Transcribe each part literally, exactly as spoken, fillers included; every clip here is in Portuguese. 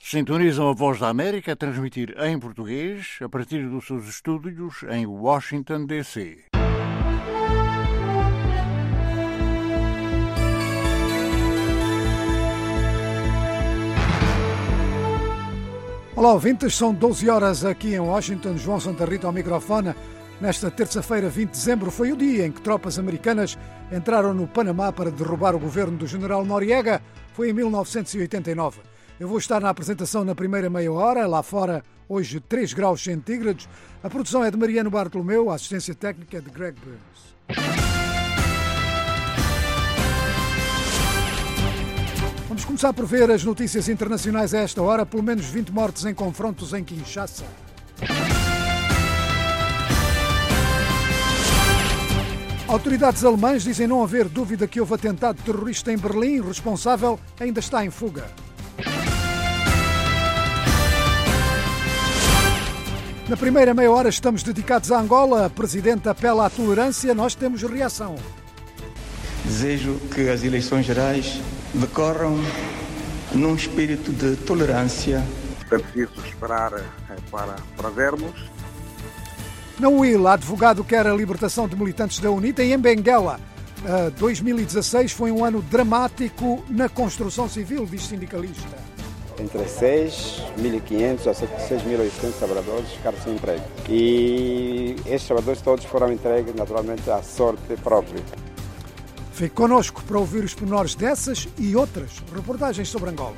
Sintonizam a Voz da América a transmitir em português a partir dos seus estúdios em Washington, D C Olá, ouvintes, são doze horas aqui em Washington. João Santa Rita ao microfone. Nesta terça-feira, vinte de dezembro, foi o dia em que tropas americanas entraram no Panamá para derrubar o governo do general Noriega. Foi em mil novecentos e oitenta e nove. Eu vou estar na apresentação na primeira meia hora. Lá fora, hoje, três graus centígrados. A produção é de Mariano Bartolomeu, a assistência técnica é de Greg Burns. Vamos começar por ver as notícias internacionais a esta hora. Pelo menos vinte mortos em confrontos em Kinshasa. Autoridades alemãs dizem não haver dúvida que houve atentado terrorista em Berlim. O responsável ainda está em fuga. Na primeira meia hora estamos dedicados a Angola. A Presidente apela à tolerância. Nós temos reação. Desejo que as eleições gerais decorram num espírito de tolerância. É preciso esperar para, para vermos. Na U I L, advogado quer a libertação de militantes da UNITA. E em Benguela, dois mil e dezasseis foi um ano dramático na construção civil, diz sindicalista. Entre seis mil e quinhentos a seis mil e oitocentos trabalhadores ficaram sem emprego. E estes trabalhadores todos foram entregues, naturalmente, à sorte própria. Fique connosco para ouvir os pormenores dessas e outras reportagens sobre Angola.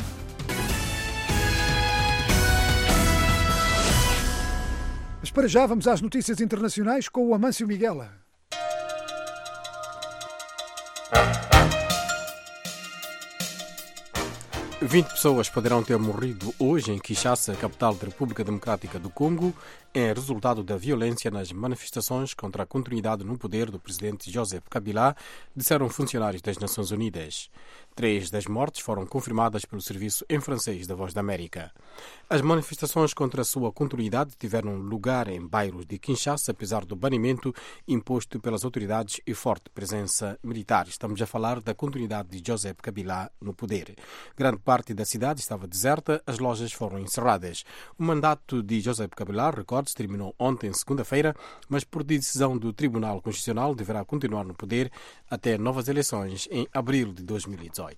Mas para já vamos às notícias internacionais com o Amâncio Miguela. vinte pessoas poderão ter morrido hoje em Kinshasa, capital da República Democrática do Congo, em resultado da violência nas manifestações contra a continuidade no poder do presidente Joseph Kabila, disseram funcionários das Nações Unidas. Três das mortes foram confirmadas pelo serviço em francês da Voz da América. As manifestações contra a sua continuidade tiveram lugar em bairros de Kinshasa, apesar do banimento imposto pelas autoridades e forte presença militar. Estamos a falar da continuidade de Joseph Kabila no poder. Grande parte da cidade estava deserta, as lojas foram encerradas. O mandato de Joseph Kabila, recorde-se, terminou ontem, segunda-feira, mas por decisão do Tribunal Constitucional deverá continuar no poder até novas eleições em abril de dois mil e dezoito.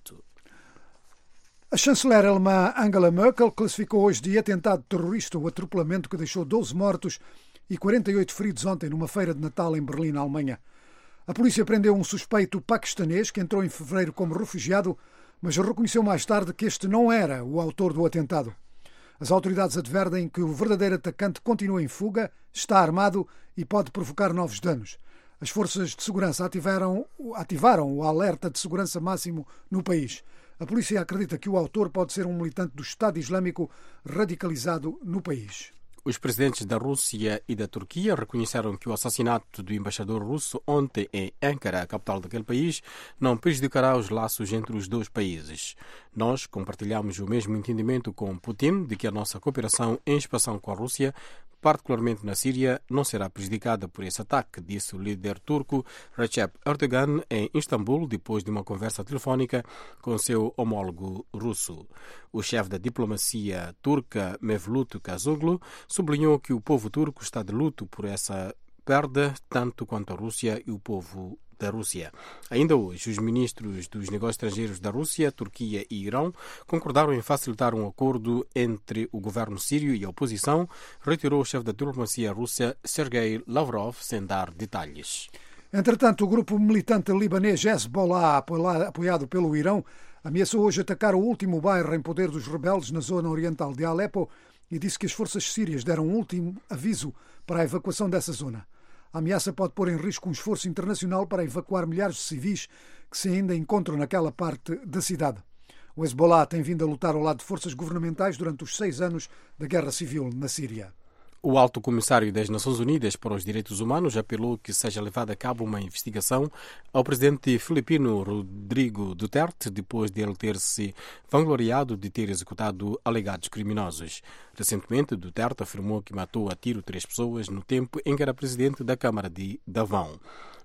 A chanceler alemã Angela Merkel classificou hoje de atentado terrorista o atropelamento que deixou doze mortos e quarenta e oito feridos ontem numa feira de Natal em Berlim, na Alemanha. A polícia prendeu um suspeito paquistanês que entrou em fevereiro como refugiado, mas reconheceu mais tarde que este não era o autor do atentado. As autoridades advertem que o verdadeiro atacante continua em fuga, está armado e pode provocar novos danos. As forças de segurança ativaram, ativaram o alerta de segurança máximo no país. A polícia acredita que o autor pode ser um militante do Estado Islâmico radicalizado no país. Os presidentes da Rússia e da Turquia reconheceram que o assassinato do embaixador russo ontem em Ankara, a capital daquele país, não prejudicará os laços entre os dois países. Nós compartilhamos o mesmo entendimento com Putin de que a nossa cooperação em expansão com a Rússia, particularmente na Síria, não será prejudicada por esse ataque, disse o líder turco Recep Erdogan em Istambul, depois de uma conversa telefónica com seu homólogo russo. O chefe da diplomacia turca, Mevlut Cavusoglu, sublinhou que o povo turco está de luto por essa perda, tanto quanto a Rússia e o povo da Rússia. Ainda hoje, os ministros dos negócios estrangeiros da Rússia, Turquia e Irão concordaram em facilitar um acordo entre o governo sírio e a oposição, retirou o chefe da diplomacia russa, Sergei Lavrov, sem dar detalhes. Entretanto, o grupo militante libanês Hezbollah, apoiado pelo Irão, ameaçou hoje atacar o último bairro em poder dos rebeldes na zona oriental de Alepo e disse que as forças sírias deram um último aviso para a evacuação dessa zona. A ameaça pode pôr em risco um esforço internacional para evacuar milhares de civis que se ainda encontram naquela parte da cidade. O Hezbollah tem vindo a lutar ao lado de forças governamentais durante os seis anos da guerra civil na Síria. O Alto Comissário das Nações Unidas para os Direitos Humanos apelou que seja levada a cabo uma investigação ao presidente filipino Rodrigo Duterte depois de ele ter se vangloriado de ter executado alegados criminosos. Recentemente, Duterte afirmou que matou a tiro três pessoas no tempo em que era presidente da Câmara de Davao.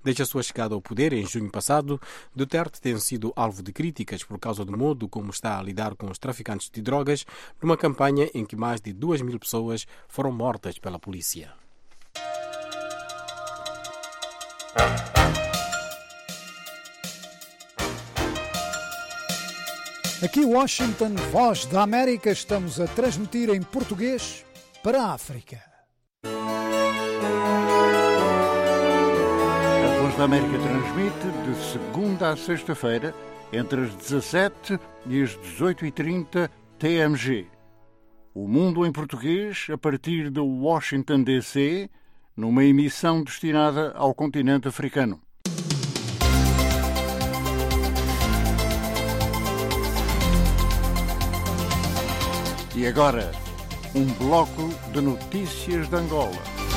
Desde a sua chegada ao poder em junho passado, Duterte tem sido alvo de críticas por causa do modo como está a lidar com os traficantes de drogas, numa campanha em que mais de duas mil pessoas foram mortas pela polícia. Aqui Washington, Voz da América, estamos a transmitir em português para a África. A Voz da América transmite de segunda a sexta-feira, entre as dezassete e as dezoito e trinta T M G. O Mundo em Português, a partir de Washington, D C, numa emissão destinada ao continente africano. E agora, um bloco de notícias de Angola.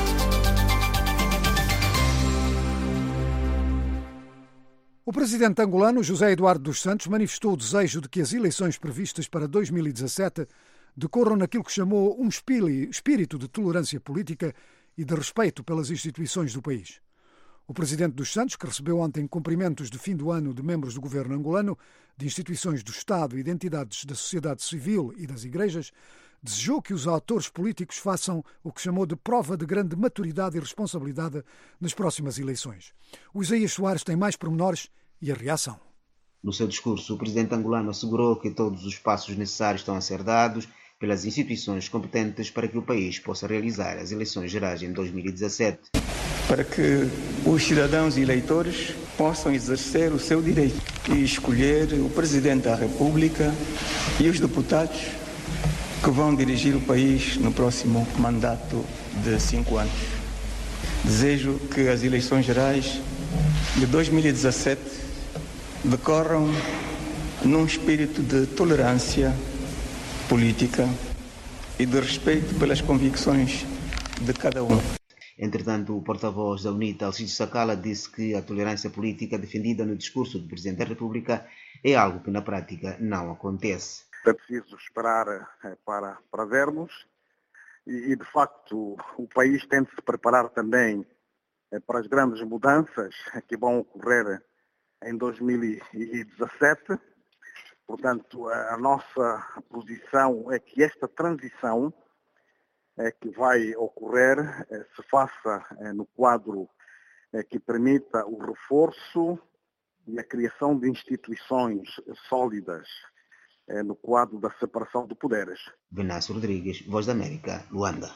O presidente angolano José Eduardo dos Santos manifestou o desejo de que as eleições previstas para dois mil e dezassete decorram naquilo que chamou um espírito de tolerância política e de respeito pelas instituições do país. O presidente dos Santos, que recebeu ontem cumprimentos de fim do ano de membros do governo angolano, de instituições do Estado e de entidades da sociedade civil e das igrejas, desejou que os atores políticos façam o que chamou de prova de grande maturidade e responsabilidade nas próximas eleições. O Isaías Soares tem mais pormenores e a reação. No seu discurso, o presidente angolano assegurou que todos os passos necessários estão a ser dados pelas instituições competentes para que o país possa realizar as eleições gerais em dois mil e dezassete. Para que os cidadãos e eleitores possam exercer o seu direito e escolher o Presidente da República e os deputados que vão dirigir o país no próximo mandato de cinco anos. Desejo que as eleições gerais de dois mil e dezassete decorram num espírito de tolerância política e de respeito pelas convicções de cada um. Entretanto, o porta-voz da UNITA, Alcides Sacala, disse que a tolerância política defendida no discurso do Presidente da República é algo que na prática não acontece. É preciso esperar para, para vermos e, de facto, o país tem de se preparar também para as grandes mudanças que vão ocorrer em dois mil e dezassete. Portanto, a nossa posição é que esta transição que vai ocorrer se faça no quadro que permita o reforço e a criação de instituições sólidas no quadro da separação de poderes. Venâncio Rodrigues, Voz da América, Luanda.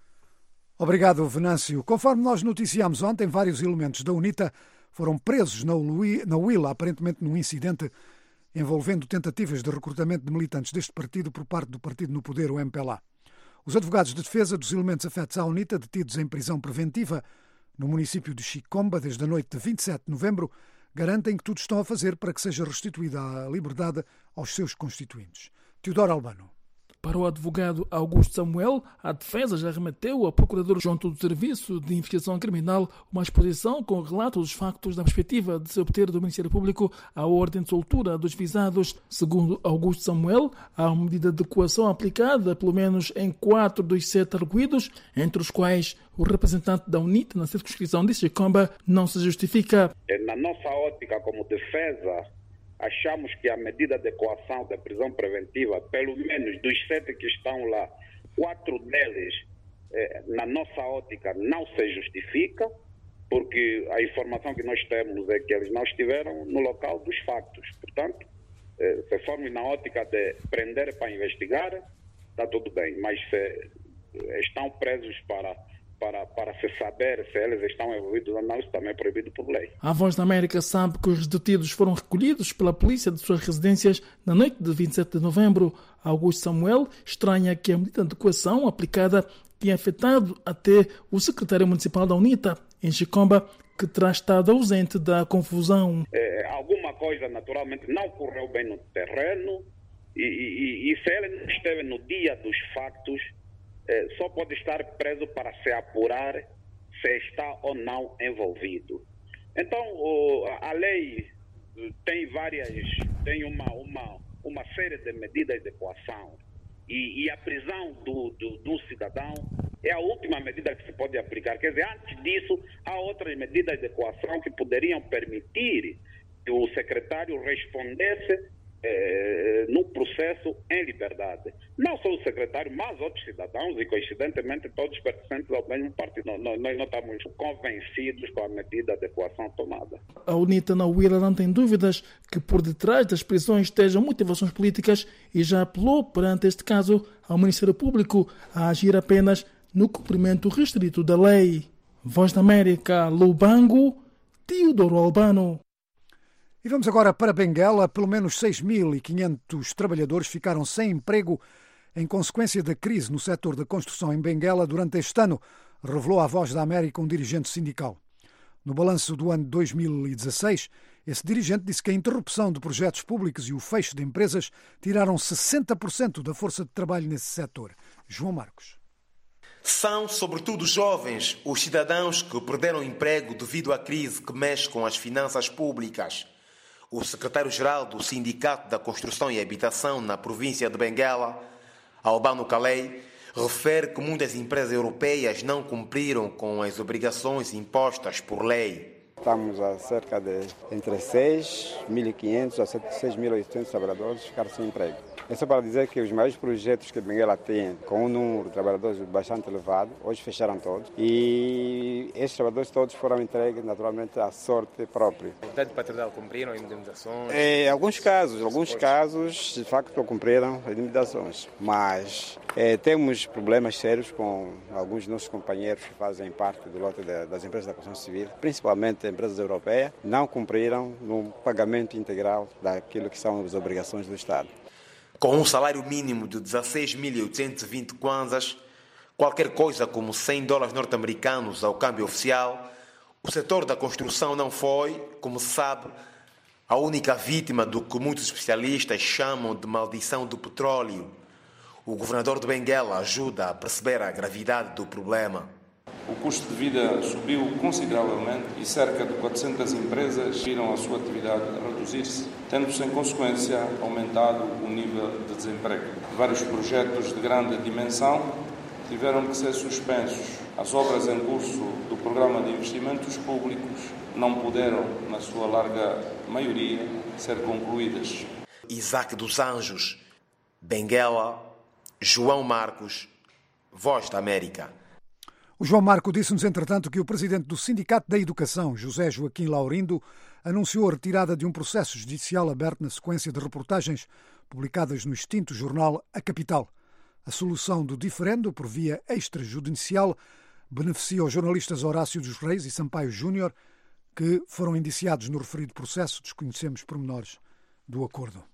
Obrigado, Venâncio. Conforme nós noticiámos ontem, vários elementos da UNITA foram presos na Huila, aparentemente num incidente envolvendo tentativas de recrutamento de militantes deste partido por parte do partido no poder, o M P L A. Os advogados de defesa dos elementos afetos à UNITA, detidos em prisão preventiva no município de Chicomba desde a noite de vinte e sete de novembro, garantem que tudo estão a fazer para que seja restituída a liberdade aos seus constituintes. Teodoro Albano. Para o advogado Augusto Samuel, a defesa já remeteu ao procurador junto do Serviço de Investigação Criminal uma exposição com o relato dos factos da perspectiva de se obter do Ministério Público a ordem de soltura dos visados. Segundo Augusto Samuel, há uma medida de coação aplicada pelo menos em quatro dos sete arguidos, entre os quais o representante da UNITA na circunscrição de Chicomba não se justifica. Na nossa ótica como defesa, achamos que a medida de coação da prisão preventiva, pelo menos dos sete que estão lá, quatro deles, eh, na nossa ótica, não se justifica, porque a informação que nós temos é que eles não estiveram no local dos factos. Portanto, eh, se formos na ótica de prender para investigar, está tudo bem, mas se estão presos para... Para, para se saber se eles estão envolvidos ou não, isso também é proibido por lei. A Voz da América sabe que os detidos foram recolhidos pela polícia de suas residências na noite de vinte e sete de novembro. Augusto Samuel estranha que a medida de coação aplicada tenha afetado até o secretário municipal da UNITA, em Chicomba, que terá estado ausente da confusão. É, alguma coisa, naturalmente, não correu bem no terreno e, e, e se ele não esteve no dia dos factos, É, só pode estar preso para se apurar se está ou não envolvido. Então, o, a lei tem várias, tem uma, uma, uma série de medidas de coação e, e a prisão do, do, do cidadão é a última medida que se pode aplicar. Quer dizer, antes disso, há outras medidas de coação que poderiam permitir que o secretário respondesse eh, no processo em liberdade. Não só o secretário, mas outros cidadãos, e coincidentemente todos pertencentes ao mesmo partido. Nós, nós não estamos convencidos com a medida de coação tomada. A UNITA na Huila não tem dúvidas que por detrás das prisões estejam motivações políticas e já apelou perante este caso ao Ministério Público a agir apenas no cumprimento restrito da lei. Voz da América, Lubango, Teodoro Albano. E vamos agora para Benguela. Pelo menos seis mil e quinhentos trabalhadores ficaram sem emprego em consequência da crise no setor da construção em Benguela durante este ano, revelou à Voz da América um dirigente sindical. No balanço do ano dois mil e dezasseis, esse dirigente disse que a interrupção de projetos públicos e o fecho de empresas tiraram sessenta por cento da força de trabalho nesse setor. João Marcos. São, sobretudo, jovens os cidadãos que perderam emprego devido à crise que mexe com as finanças públicas. O secretário-geral do Sindicato da Construção e Habitação na província de Benguela, Albano Calei, refere que muitas empresas europeias não cumpriram com as obrigações impostas por lei. Estamos a cerca de entre seis mil e quinhentos a seis mil e oitocentos trabalhadores ficaram sem emprego. É só para dizer que os maiores projetos que Benguela tem, com um número de trabalhadores bastante elevado, hoje fecharam todos. E esses trabalhadores todos foram entregues, naturalmente, à sorte própria. A entidade patronal cumpriram indemnizações? Em alguns casos, alguns casos, de facto, cumpriram indemnizações. Mas é, temos problemas sérios com alguns dos nossos companheiros que fazem parte do lote de, das empresas da construção civil, principalmente empresas europeias, não cumpriram no pagamento integral daquilo que são as obrigações do Estado. Com um salário mínimo de dezasseis mil oitocentos e vinte kwanzas, qualquer coisa como cem dólares norte-americanos ao câmbio oficial, o setor da construção não foi, como se sabe, a única vítima do que muitos especialistas chamam de maldição do petróleo. O governador de Benguela ajuda a perceber a gravidade do problema. O custo de vida subiu consideravelmente e cerca de quatrocentas empresas viram a sua atividade reduzir-se, tendo-se em consequência aumentado o nível de desemprego. Vários projetos de grande dimensão tiveram que ser suspensos. As obras em curso do Programa de Investimentos Públicos não puderam, na sua larga maioria, ser concluídas. Isaac dos Anjos, Benguela, João Marcos, Voz da América. O João Marco disse-nos, entretanto, que o presidente do Sindicato da Educação, José Joaquim Laurindo, anunciou a retirada de um processo judicial aberto na sequência de reportagens publicadas no extinto jornal A Capital. A solução do diferendo, por via extrajudicial, beneficia os jornalistas Horácio dos Reis e Sampaio Júnior, que foram indiciados no referido processo. Desconhecemos pormenores do acordo.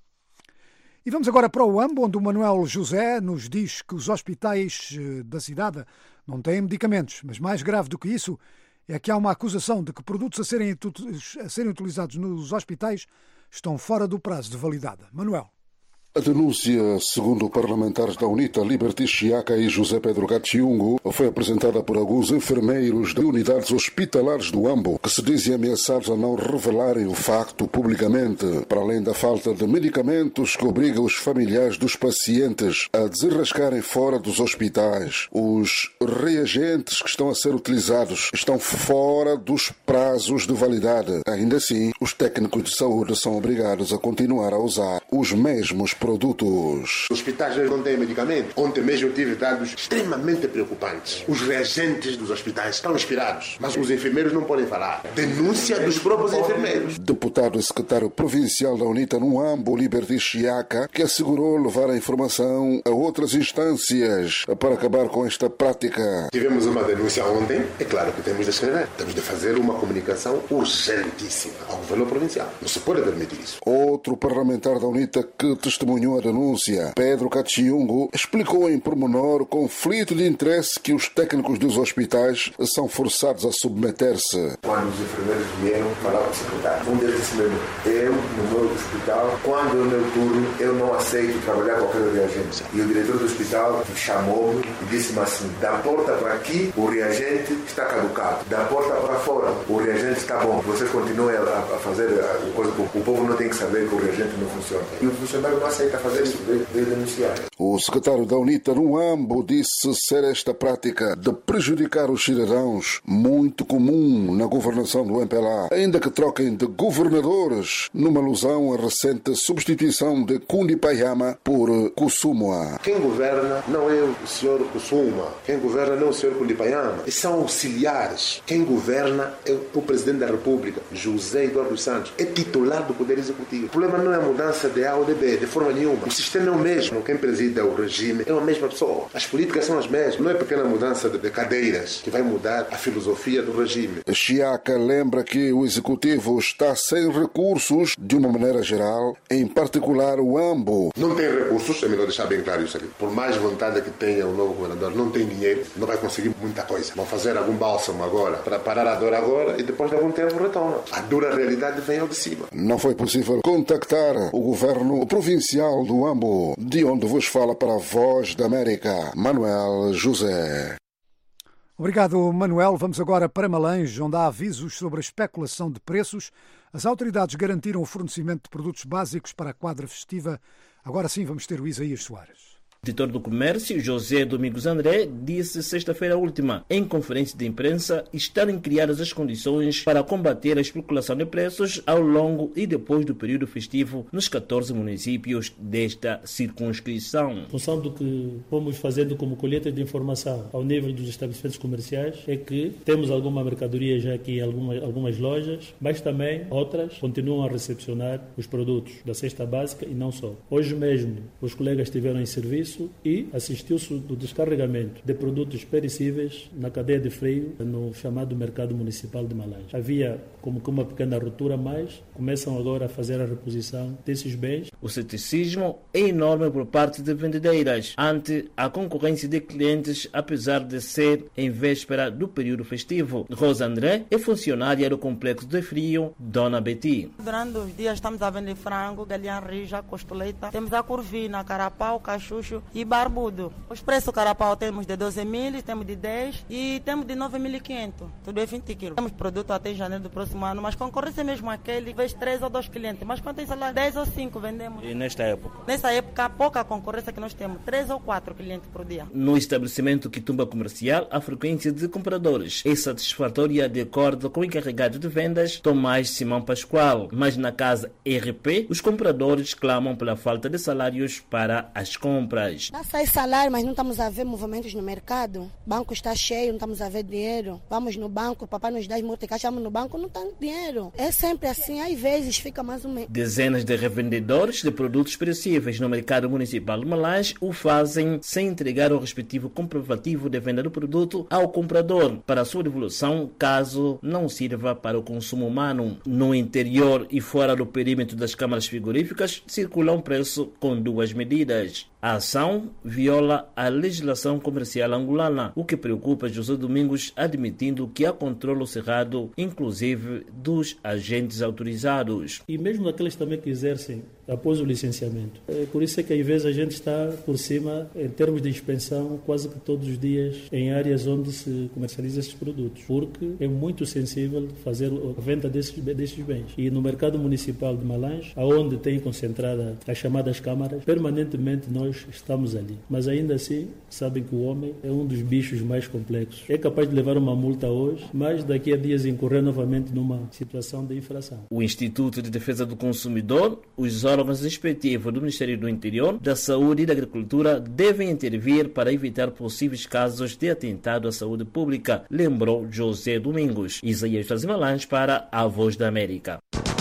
E vamos agora para o Uambo, onde o Manuel José nos diz que os hospitais da cidade não têm medicamentos, mas mais grave do que isso é que há uma acusação de que produtos a serem, a serem utilizados nos hospitais estão fora do prazo de validade. Manuel. A denúncia, segundo parlamentares da UNITA, Liberty Chiaca e José Pedro Gachiungo, foi apresentada por alguns enfermeiros de unidades hospitalares do Uambo, que se dizem ameaçados a não revelarem o facto publicamente, para além da falta de medicamentos que obriga os familiares dos pacientes a desenrascarem fora dos hospitais. Os reagentes que estão a ser utilizados estão fora dos prazos de validade. Ainda assim, os técnicos de saúde são obrigados a continuar a usar os mesmos produtos. Os hospitais não têm medicamento. Ontem mesmo eu tive dados extremamente preocupantes. Os reagentes dos hospitais estão expirados, mas os enfermeiros não podem falar. Denúncia dos próprios enfermeiros. Deputado e secretário provincial da UNITA no Uambo, Liberty Chiaca, que assegurou levar a informação a outras instâncias para acabar com esta prática. Tivemos uma denúncia ontem. É claro que temos de escrever. Temos de fazer uma comunicação urgentíssima ao governo provincial. Não se pode permitir isso. Outro parlamentar da UNITA que testemunhou a denúncia, Pedro Cachiungo, explicou em pormenor o conflito de interesse que os técnicos dos hospitais são forçados a submeter-se. Quando os enfermeiros vieram falar com o secretário, um deles disse mesmo, eu, no meu hospital, quando é o meu turno, eu não aceito trabalhar com aquele reagente. E o diretor do hospital chamou-me e disse-me assim, da porta para aqui, o reagente está caducado. Da porta para fora, o reagente está bom. Vocês continuem a fazer a coisa, o povo não tem que saber que o reagente não funciona. E o funcionário não aceita. aceita fazer isso, veio, veio denunciar. O secretário da UNITA no Ambo disse ser esta prática de prejudicar os cidadãos muito comum na governação do M P L A, ainda que troquem de governadores, numa alusão à recente substituição de Kundipayama por Kusumwa. Quem governa não é o senhor Kusumwa, quem governa não é o senhor Kundipayama, e são auxiliares. Quem governa é o presidente da República, José Eduardo Santos, é titular do Poder Executivo. O problema não é a mudança de A ou de B, de forma nenhuma. O sistema é o mesmo. Quem preside o regime é a mesma pessoa. As políticas são as mesmas. Não é pequena mudança de cadeiras que vai mudar a filosofia do regime. Chiaca lembra que o Executivo está sem recursos, de uma maneira geral, em particular o Ambo. Não tem recursos, é melhor deixar bem claro isso aqui. Por mais vontade que tenha o novo governador, não tem dinheiro, não vai conseguir muita coisa. Vão fazer algum bálsamo agora, para parar a dor agora, e depois de algum tempo retorna. A dura realidade vem ao de cima. Não foi possível contactar o governo provincial do Ambo, de onde vos fala para a Voz da América, Manuel José. Obrigado, Manuel. Vamos agora para Malange, onde há avisos sobre a especulação de preços. As autoridades garantiram o fornecimento de produtos básicos para a quadra festiva. Agora sim vamos ter o Isaías Soares. O diretor do Comércio, José Domingos André, disse sexta-feira última, em conferência de imprensa, estarem criadas as condições para combater a especulação de preços ao longo e depois do período festivo nos catorze municípios desta circunscrição. Em função do que fomos fazendo como colheita de informação ao nível dos estabelecimentos comerciais, é que temos alguma mercadoria já aqui em algumas, algumas lojas, mas também outras continuam a recepcionar os produtos da cesta básica e não só. Hoje mesmo, os colegas estiveram em serviço e assistiu-se do descarregamento de produtos perecíveis na cadeia de freio no chamado mercado municipal de Malange. Havia como que uma pequena ruptura, mas começam agora a fazer a reposição desses bens. O ceticismo é enorme por parte de vendedeiras ante a concorrência de clientes, apesar de ser em véspera do período festivo. Rosa André é funcionária do complexo de frio Dona Betty. Durante os dias estamos a vender frango, galinha rija, costoleta, temos a curvina, carapau, cachucho e barbudo. Os preços do carapau temos de doze mil, temos de dez e temos de nove mil e quinhentos. Tudo é vinte quilos. Temos produto até janeiro do próximo ano, mas concorrência mesmo aquele, vez três ou dois clientes. Mas quando tem salário, dez ou cinco vendemos. E nesta época? Nessa época, há pouca concorrência que nós temos, três ou quatro clientes por dia. No estabelecimento Quitumba Comercial, a frequência de compradores é satisfatória de acordo com o encarregado de vendas, Tomás Simão Pascoal. Mas na casa R P, os compradores clamam pela falta de salários para as compras. Já sai salário, mas não estamos a ver movimentos no mercado. O banco está cheio, não estamos a ver dinheiro. Vamos no banco, o papai nos dá multicaixa, vamos no banco, não tem dinheiro. É sempre assim, às vezes fica mais ou menos. Dezenas de revendedores de produtos perecíveis no mercado municipal de Malange o fazem sem entregar o respectivo comprovativo de venda do produto ao comprador para a sua devolução, caso não sirva para o consumo humano. No interior e fora do perímetro das câmaras frigoríficas, circula um preço com duas medidas. A ação viola a legislação comercial angolana, o que preocupa José Domingos, admitindo que há controle cerrado, inclusive dos agentes autorizados. E mesmo daqueles também que exercem após o licenciamento. É por isso é que às vezes a gente está por cima, em termos de inspeção, quase que todos os dias em áreas onde se comercializa esses produtos, porque é muito sensível fazer a venda desses, desses bens. E no mercado municipal de Malange, onde tem concentrada as chamadas câmaras, permanentemente nós estamos ali. Mas ainda assim, sabem que o homem é um dos bichos mais complexos. É capaz de levar uma multa hoje, mas daqui a dias incorrer novamente numa situação de infração. O Instituto de Defesa do Consumidor, os órgãos respectivos do Ministério do Interior, da Saúde e da Agricultura devem intervir para evitar possíveis casos de atentado à saúde pública, lembrou José Domingos. Isaías Malange para a Voz da América.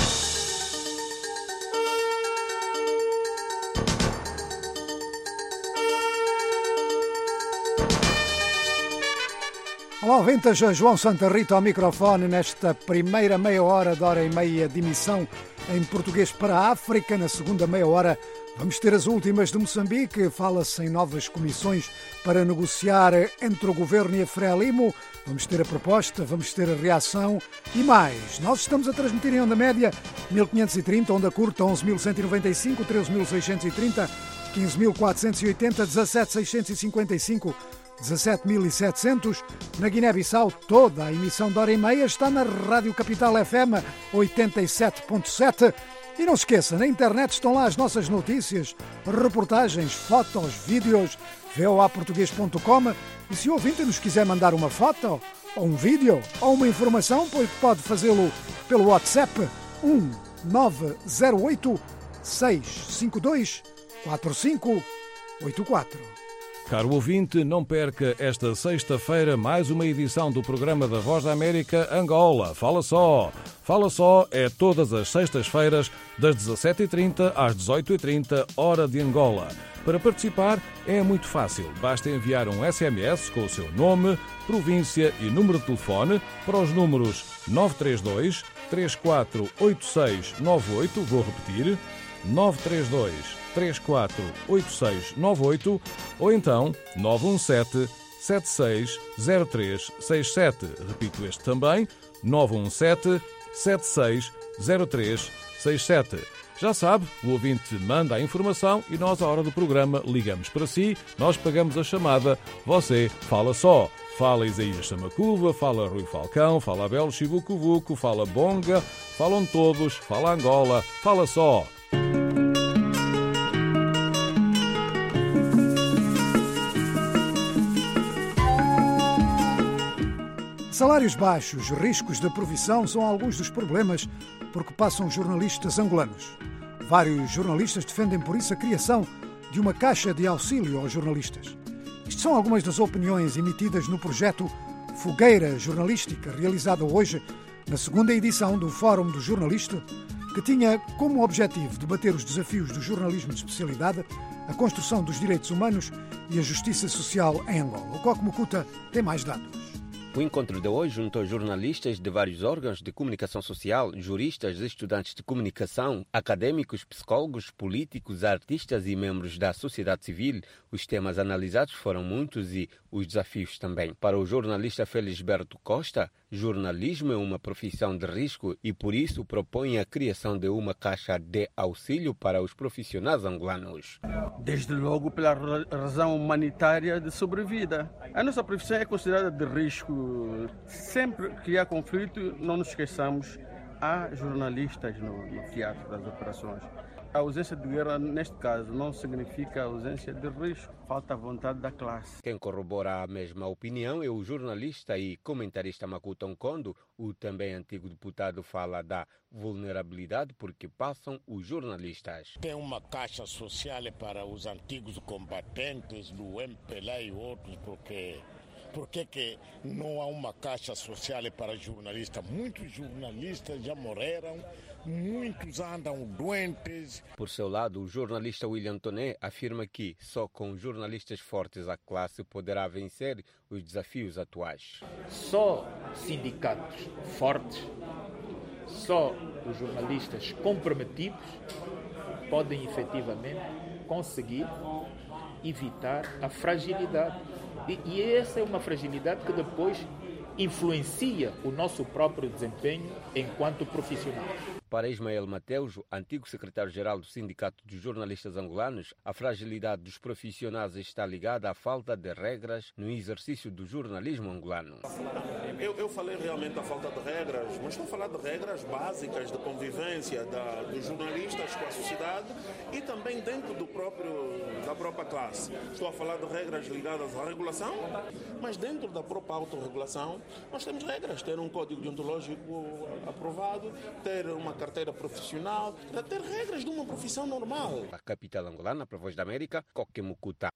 Olá, ouvintes, João Santa Rita ao microfone nesta primeira meia hora de hora e meia de emissão em português para a África. Na segunda meia hora vamos ter as últimas de Moçambique. Fala-se em novas comissões para negociar entre o governo e a Frelimo. Vamos ter a proposta, vamos ter a reação e mais. Nós estamos a transmitir em onda média mil quinhentos e trinta, onda curta onze mil cento e noventa e cinco, treze mil seiscentos e trinta, quinze mil quatrocentos e oitenta, dezassete mil seiscentos e cinquenta e cinco, dezassete mil e setecentos. Na Guiné-Bissau, toda a emissão de hora e meia está na Rádio Capital F M oitenta e sete ponto sete E não se esqueça, na internet estão lá as nossas notícias, reportagens, fotos, vídeos, v o a português ponto com. E se o ouvinte nos quiser mandar uma foto, ou um vídeo, ou uma informação, pode fazê-lo pelo WhatsApp um nove zero oito seis cinco dois quatro cinco oito quatro. Caro ouvinte, não perca esta sexta-feira mais uma edição do programa da Voz da América Angola. Fala só! Fala só é todas as sextas-feiras, das dezassete e trinta às dezoito e trinta, hora de Angola. Para participar é muito fácil. Basta enviar um S M S com o seu nome, província e número de telefone para os números nove três dois, três quatro oito seis nove oito, vou repetir, nove três dois, três quatro oito seis nove oito ou então nove um sete, sete seis zero três seis sete. Repito este também, nove um sete, sete seis zero três seis sete. Já sabe, o ouvinte manda a informação e nós, à hora do programa, ligamos para si, nós pagamos a chamada, você fala só. Fala Isaías Samacuva, fala Rui Falcão, fala Abel Chivucuvuco, fala Bonga, falam todos, fala Angola, fala só. Salários baixos, riscos de profissão são alguns dos problemas por que passam jornalistas angolanos. Vários jornalistas defendem por isso a criação de uma caixa de auxílio aos jornalistas. Isto são algumas das opiniões emitidas no projeto Fogueira Jornalística, realizado hoje na segunda edição do Fórum do Jornalista, que tinha como objetivo debater os desafios do jornalismo de especialidade, a construção dos direitos humanos e a justiça social em Angola. O Coque Mucuta tem mais dados. O encontro de hoje juntou jornalistas de vários órgãos de comunicação social, juristas, estudantes de comunicação, académicos, psicólogos, políticos, artistas e membros da sociedade civil. Os temas analisados foram muitos e os desafios também. Para o jornalista Felisberto Costa, jornalismo é uma profissão de risco e por isso propõe a criação de uma caixa de auxílio para os profissionais angolanos. Desde logo pela razão humanitária de sobrevida. A nossa profissão é considerada de risco. Sempre que há conflito, não nos esqueçamos, há jornalistas no, no teatro das operações. A ausência de guerra, neste caso, não significa ausência de risco, falta a vontade da classe. Quem corrobora a mesma opinião é o jornalista e comentarista Makuto Nkondo. O também antigo deputado fala da vulnerabilidade porque passam os jornalistas. Tem uma caixa social para os antigos combatentes do M P L A e outros, porque... Por que que não há uma caixa social para jornalistas? Muitos jornalistas já morreram, muitos andam doentes. Por seu lado, o jornalista William Toné afirma que só com jornalistas fortes a classe poderá vencer os desafios atuais. Só sindicatos fortes, só os jornalistas comprometidos podem efetivamente conseguir evitar a fragilidade. E, e essa é uma fragilidade que depois influencia o nosso próprio desempenho enquanto profissionais. Para Ismael Mateus, antigo secretário-geral do Sindicato dos Jornalistas Angolanos, a fragilidade dos profissionais está ligada à falta de regras no exercício do jornalismo angolano. Eu, eu falei realmente da falta de regras, mas estou a falar de regras básicas de convivência da, dos jornalistas com a sociedade e também dentro do próprio, da própria classe. Estou a falar de regras ligadas à regulação, mas dentro da própria autorregulação nós temos regras, ter um código deontológico aprovado, ter uma carteira profissional, para ter regras de uma profissão normal. A capital angolana, para a Voz da América, Coque Mucuta.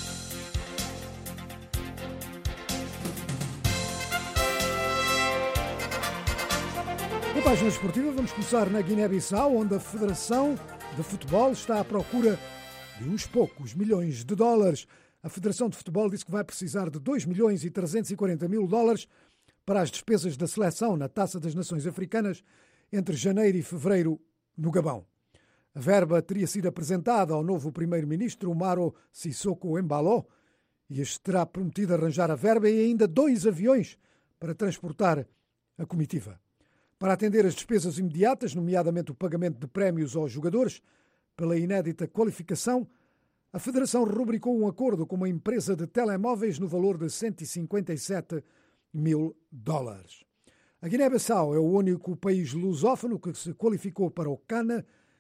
Na página esportiva vamos começar na Guiné-Bissau, onde a Federação de Futebol está à procura de uns poucos milhões de dólares. A Federação de Futebol disse que vai precisar de dois milhões e trezentos e quarenta mil dólares para as despesas da seleção na Taça das Nações Africanas entre janeiro e fevereiro no Gabão. A verba teria sido apresentada ao novo primeiro-ministro Umaro Sissoko Embalo e este terá prometido arranjar a verba e ainda dois aviões para transportar a comitiva. Para atender as despesas imediatas, nomeadamente o pagamento de prémios aos jogadores pela inédita qualificação, a Federação rubricou um acordo com uma empresa de telemóveis no valor de cento e cinquenta e sete mil dólares. A Guiné-Bissau é o único país lusófono que se qualificou para o Cana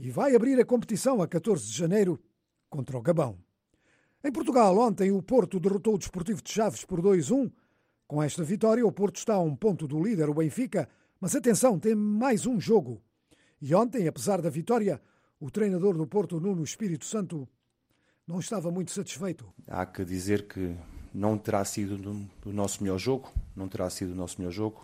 e vai abrir a competição a catorze de janeiro contra o Gabão. Em Portugal, ontem o Porto derrotou o Desportivo de Chaves por dois a um. Com esta vitória, o Porto está a um ponto do líder, o Benfica, mas atenção, tem mais um jogo. E ontem, apesar da vitória, o treinador do Porto, Nuno Espírito Santo, não estava muito satisfeito. Há que dizer que não terá sido o nosso melhor jogo, não terá sido o nosso melhor jogo,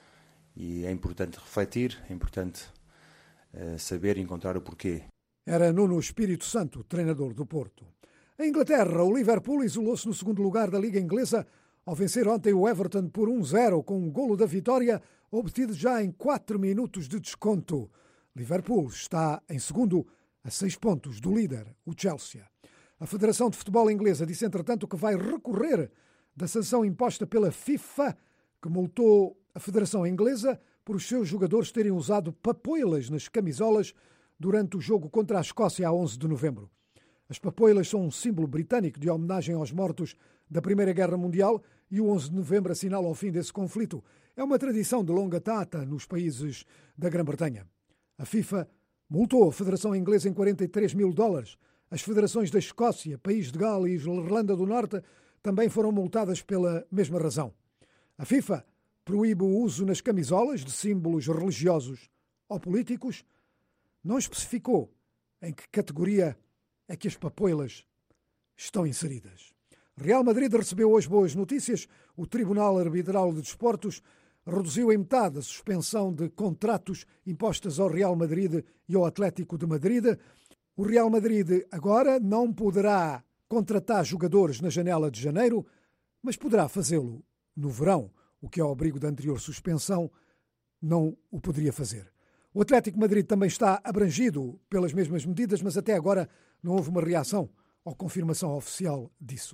e é importante refletir, é importante uh, saber encontrar o porquê. Era Nuno Espírito Santo, treinador do Porto. Em Inglaterra, o Liverpool isolou-se no segundo lugar da Liga Inglesa ao vencer ontem o Everton por um a zero, com um golo da vitória obtido já em quatro minutos de desconto. Liverpool está em segundo, a seis pontos do líder, o Chelsea. A Federação de Futebol Inglesa disse, entretanto, que vai recorrer da sanção imposta pela FIFA, que multou a Federação Inglesa por os seus jogadores terem usado papoilas nas camisolas durante o jogo contra a Escócia a onze de novembro. As papoilas são um símbolo britânico de homenagem aos mortos da Primeira Guerra Mundial e o onze de novembro assinala o fim desse conflito. É uma tradição de longa data nos países da Grã-Bretanha. A FIFA multou a Federação Inglesa em quarenta e três mil dólares. As federações da Escócia, País de Gales e Irlanda do Norte também foram multadas pela mesma razão. A FIFA proíbe o uso nas camisolas de símbolos religiosos ou políticos. Não especificou em que categoria é que as papoilas estão inseridas. Real Madrid recebeu hoje boas notícias. O Tribunal Arbitral de Desportos reduziu em metade a suspensão de contratos impostas ao Real Madrid e ao Atlético de Madrid. O Real Madrid agora não poderá contratar jogadores na janela de janeiro, mas poderá fazê-lo no verão, o que ao abrigo da anterior suspensão não o poderia fazer. O Atlético de Madrid também está abrangido pelas mesmas medidas, mas até agora não houve uma reação ou confirmação oficial disso.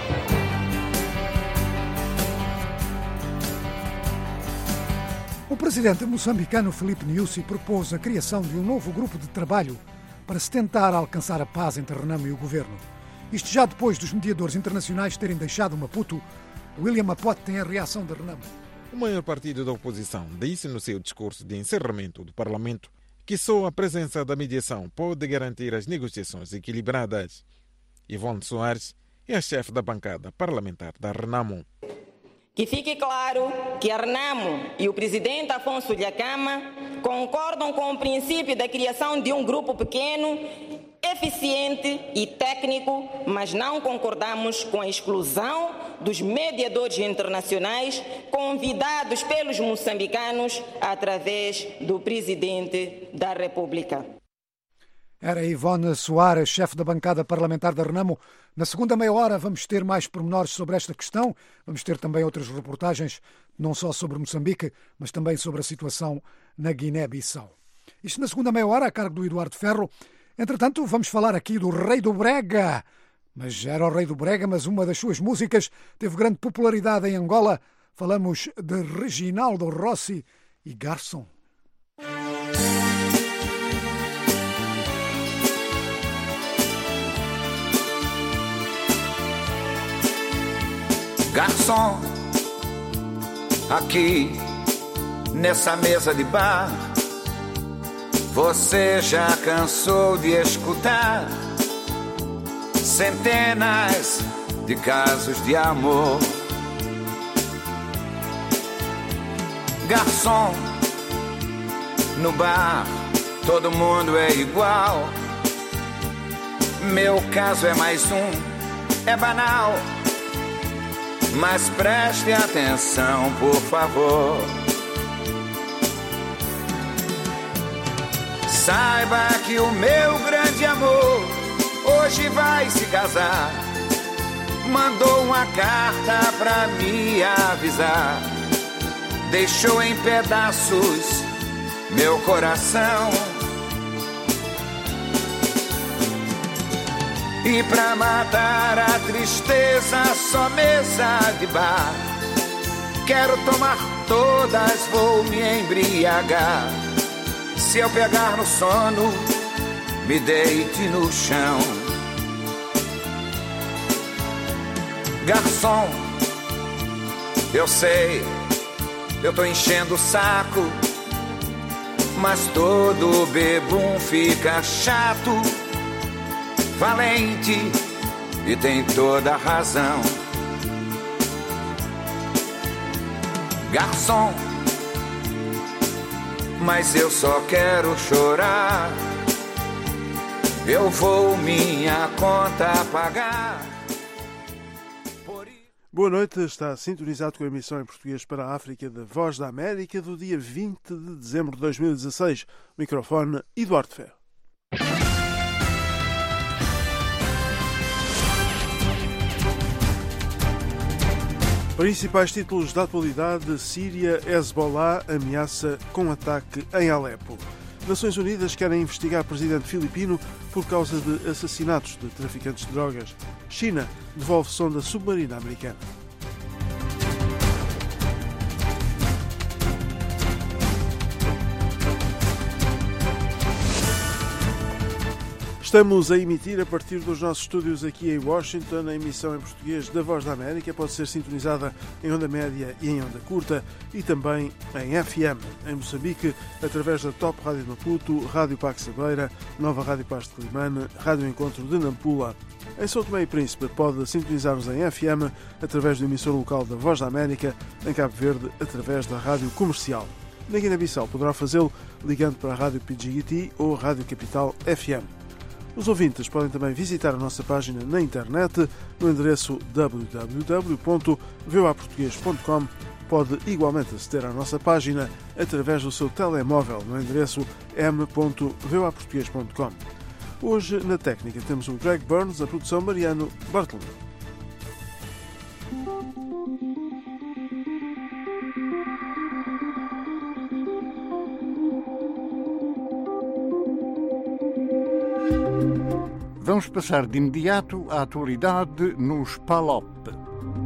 O presidente moçambicano Filipe Nyusi propôs a criação de um novo grupo de trabalho para se tentar alcançar a paz entre Renamo e o governo. Isto já depois dos mediadores internacionais terem deixado Maputo. William Apote tem a reação de Renamo. O maior partido da oposição disse no seu discurso de encerramento do Parlamento que só a presença da mediação pode garantir as negociações equilibradas. Ivone Soares é a chefe da bancada parlamentar da Renamo. Que fique claro que a Renamo e o presidente Afonso Dhlakama concordam com o princípio da criação de um grupo pequeno, eficiente e técnico, mas não concordamos com a exclusão dos mediadores internacionais convidados pelos moçambicanos através do presidente da República. Era Ivone Soares, chefe da bancada parlamentar da Renamo. Na segunda meia hora vamos ter mais pormenores sobre esta questão. Vamos ter também outras reportagens, não só sobre Moçambique, mas também sobre a situação na Guiné-Bissau. Isto na segunda meia hora, a cargo do Eduardo Ferro. Entretanto, vamos falar aqui do Rei do Brega. Mas era o Rei do Brega, mas uma das suas músicas teve grande popularidade em Angola. Falamos de Reginaldo Rossi e Garçom. Garçom, aqui nessa mesa de bar, você já cansou de escutar centenas de casos de amor. Garçom, no bar todo mundo é igual. Meu caso é mais um, é banal. Mas preste atenção, por favor. Saiba que o meu grande amor hoje vai se casar. Mandou uma carta pra me avisar. Deixou em pedaços meu coração. E pra matar a tristeza, só mesa de bar. Quero tomar todas, vou me embriagar. Se eu pegar no sono, me deite no chão. Garçom, eu sei, eu tô enchendo o saco, mas todo bebum fica chato, valente e tem toda a razão. Garçom, mas eu só quero chorar. Eu vou minha conta pagar. Boa noite, está sintonizado com a emissão em português para a África da Voz da América do dia vinte de dezembro de dois mil e dezasseis. Microfone Eduardo Ferro. Principais títulos da atualidade: Síria, Hezbollah ameaça com ataque em Alepo. Nações Unidas querem investigar presidente filipino por causa de assassinatos de traficantes de drogas. China devolve sonda submarina americana. Estamos a emitir a partir dos nossos estúdios aqui em Washington. A emissão em português da Voz da América pode ser sintonizada em onda média e em onda curta e também em F M. Em Moçambique, através da Top Rádio Maputo, Rádio Pax Beira, Nova Rádio Paz de Climane, Rádio Encontro de Nampula. Em São Tomé e Príncipe pode sintonizar-nos em F M através do emissor local da Voz da América, em Cabo Verde através da Rádio Comercial. Na Guiné-Bissau poderá fazê-lo ligando para a Rádio P G I T ou Rádio Capital F M. Os ouvintes podem também visitar a nossa página na internet no endereço w w w ponto v o a português ponto com. Pode igualmente aceder à nossa página através do seu telemóvel no endereço m ponto v o a português ponto com. Hoje, na técnica, temos o Greg Burns, a produção Mariano Bartolomeu. Vamos passar de imediato à atualidade nos P A L O P.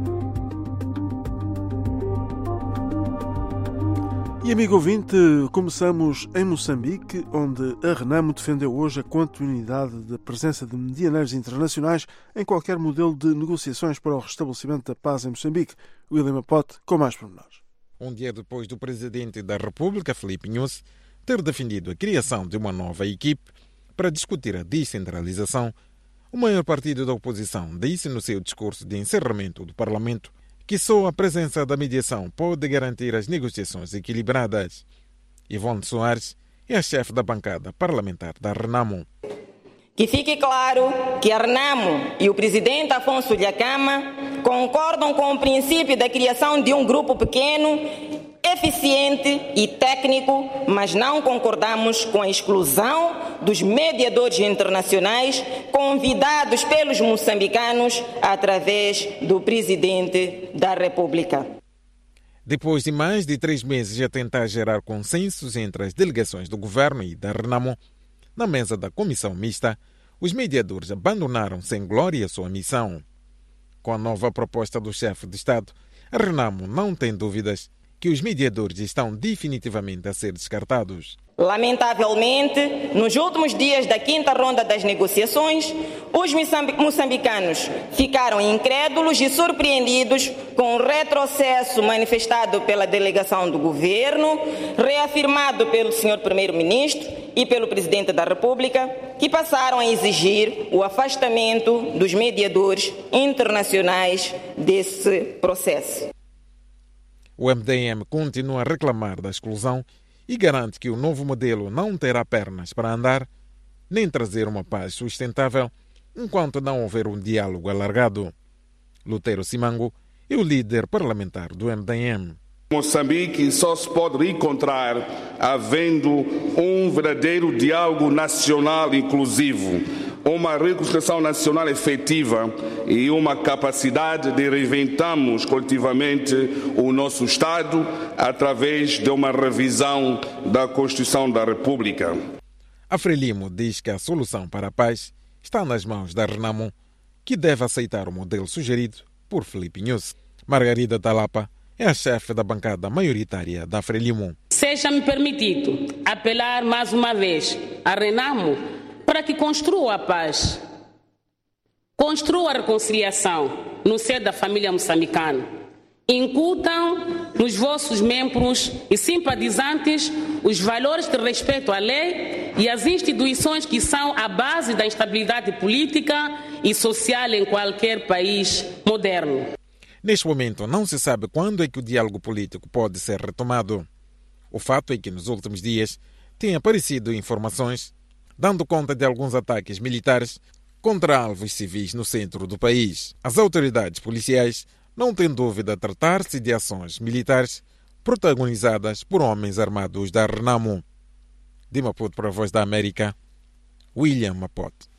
E amigo ouvinte, começamos em Moçambique, onde a Renamo defendeu hoje a continuidade da presença de medianeiros internacionais em qualquer modelo de negociações para o restabelecimento da paz em Moçambique. William Apote, com mais pormenores. Um dia depois do Presidente da República, Filipe Nyusi, ter defendido a criação de uma nova equipe para discutir a descentralização, o maior partido da oposição disse no seu discurso de encerramento do Parlamento que só a presença da mediação pode garantir as negociações equilibradas. Ivone Soares é a chefe da bancada parlamentar da Renamo. Que fique claro que a Renamo e o presidente Afonso Dhlakama concordam com o princípio da criação de um grupo pequeno, eficiente e técnico, mas não concordamos com a exclusão dos mediadores internacionais convidados pelos moçambicanos através do presidente da República. Depois de mais de três meses a tentar gerar consensos entre as delegações do governo e da Renamo, na mesa da comissão mista, os mediadores abandonaram sem glória sua missão. Com a nova proposta do chefe de Estado, a Renamo não tem dúvidas que os mediadores estão definitivamente a ser descartados. Lamentavelmente, nos últimos dias da quinta ronda das negociações, os moçambicanos ficaram incrédulos e surpreendidos com o retrocesso manifestado pela delegação do governo, reafirmado pelo senhor Primeiro-Ministro e pelo Presidente da República, que passaram a exigir o afastamento dos mediadores internacionais desse processo. O M D M continua a reclamar da exclusão e garante que o novo modelo não terá pernas para andar, nem trazer uma paz sustentável, enquanto não houver um diálogo alargado. Lutero Simango é o líder parlamentar do M D M. Moçambique só se pode reencontrar havendo um verdadeiro diálogo nacional inclusivo, uma reconciliação nacional efetiva e uma capacidade de reinventarmos coletivamente o nosso Estado através de uma revisão da Constituição da República. A Frelimo diz que a solução para a paz está nas mãos da Renamo, que deve aceitar o modelo sugerido por Filipe Nyusi. Margarida Talapa é a chefe da bancada maioritária da Frelimo. Seja-me permitido apelar mais uma vez à Renamo para que construa a paz, construa a reconciliação no seio da família moçambicana incutam nos vossos membros e simpatizantes os valores de respeito à lei e às instituições que são a base da estabilidade política e social em qualquer país moderno. Neste momento, não se sabe quando é que o diálogo político pode ser retomado. O fato é que nos últimos dias têm aparecido informações dando conta de alguns ataques militares contra alvos civis no centro do país. As autoridades policiais não têm dúvida de tratar-se de ações militares protagonizadas por homens armados da Renamo. De Maputo para a Voz da América, William Mapote.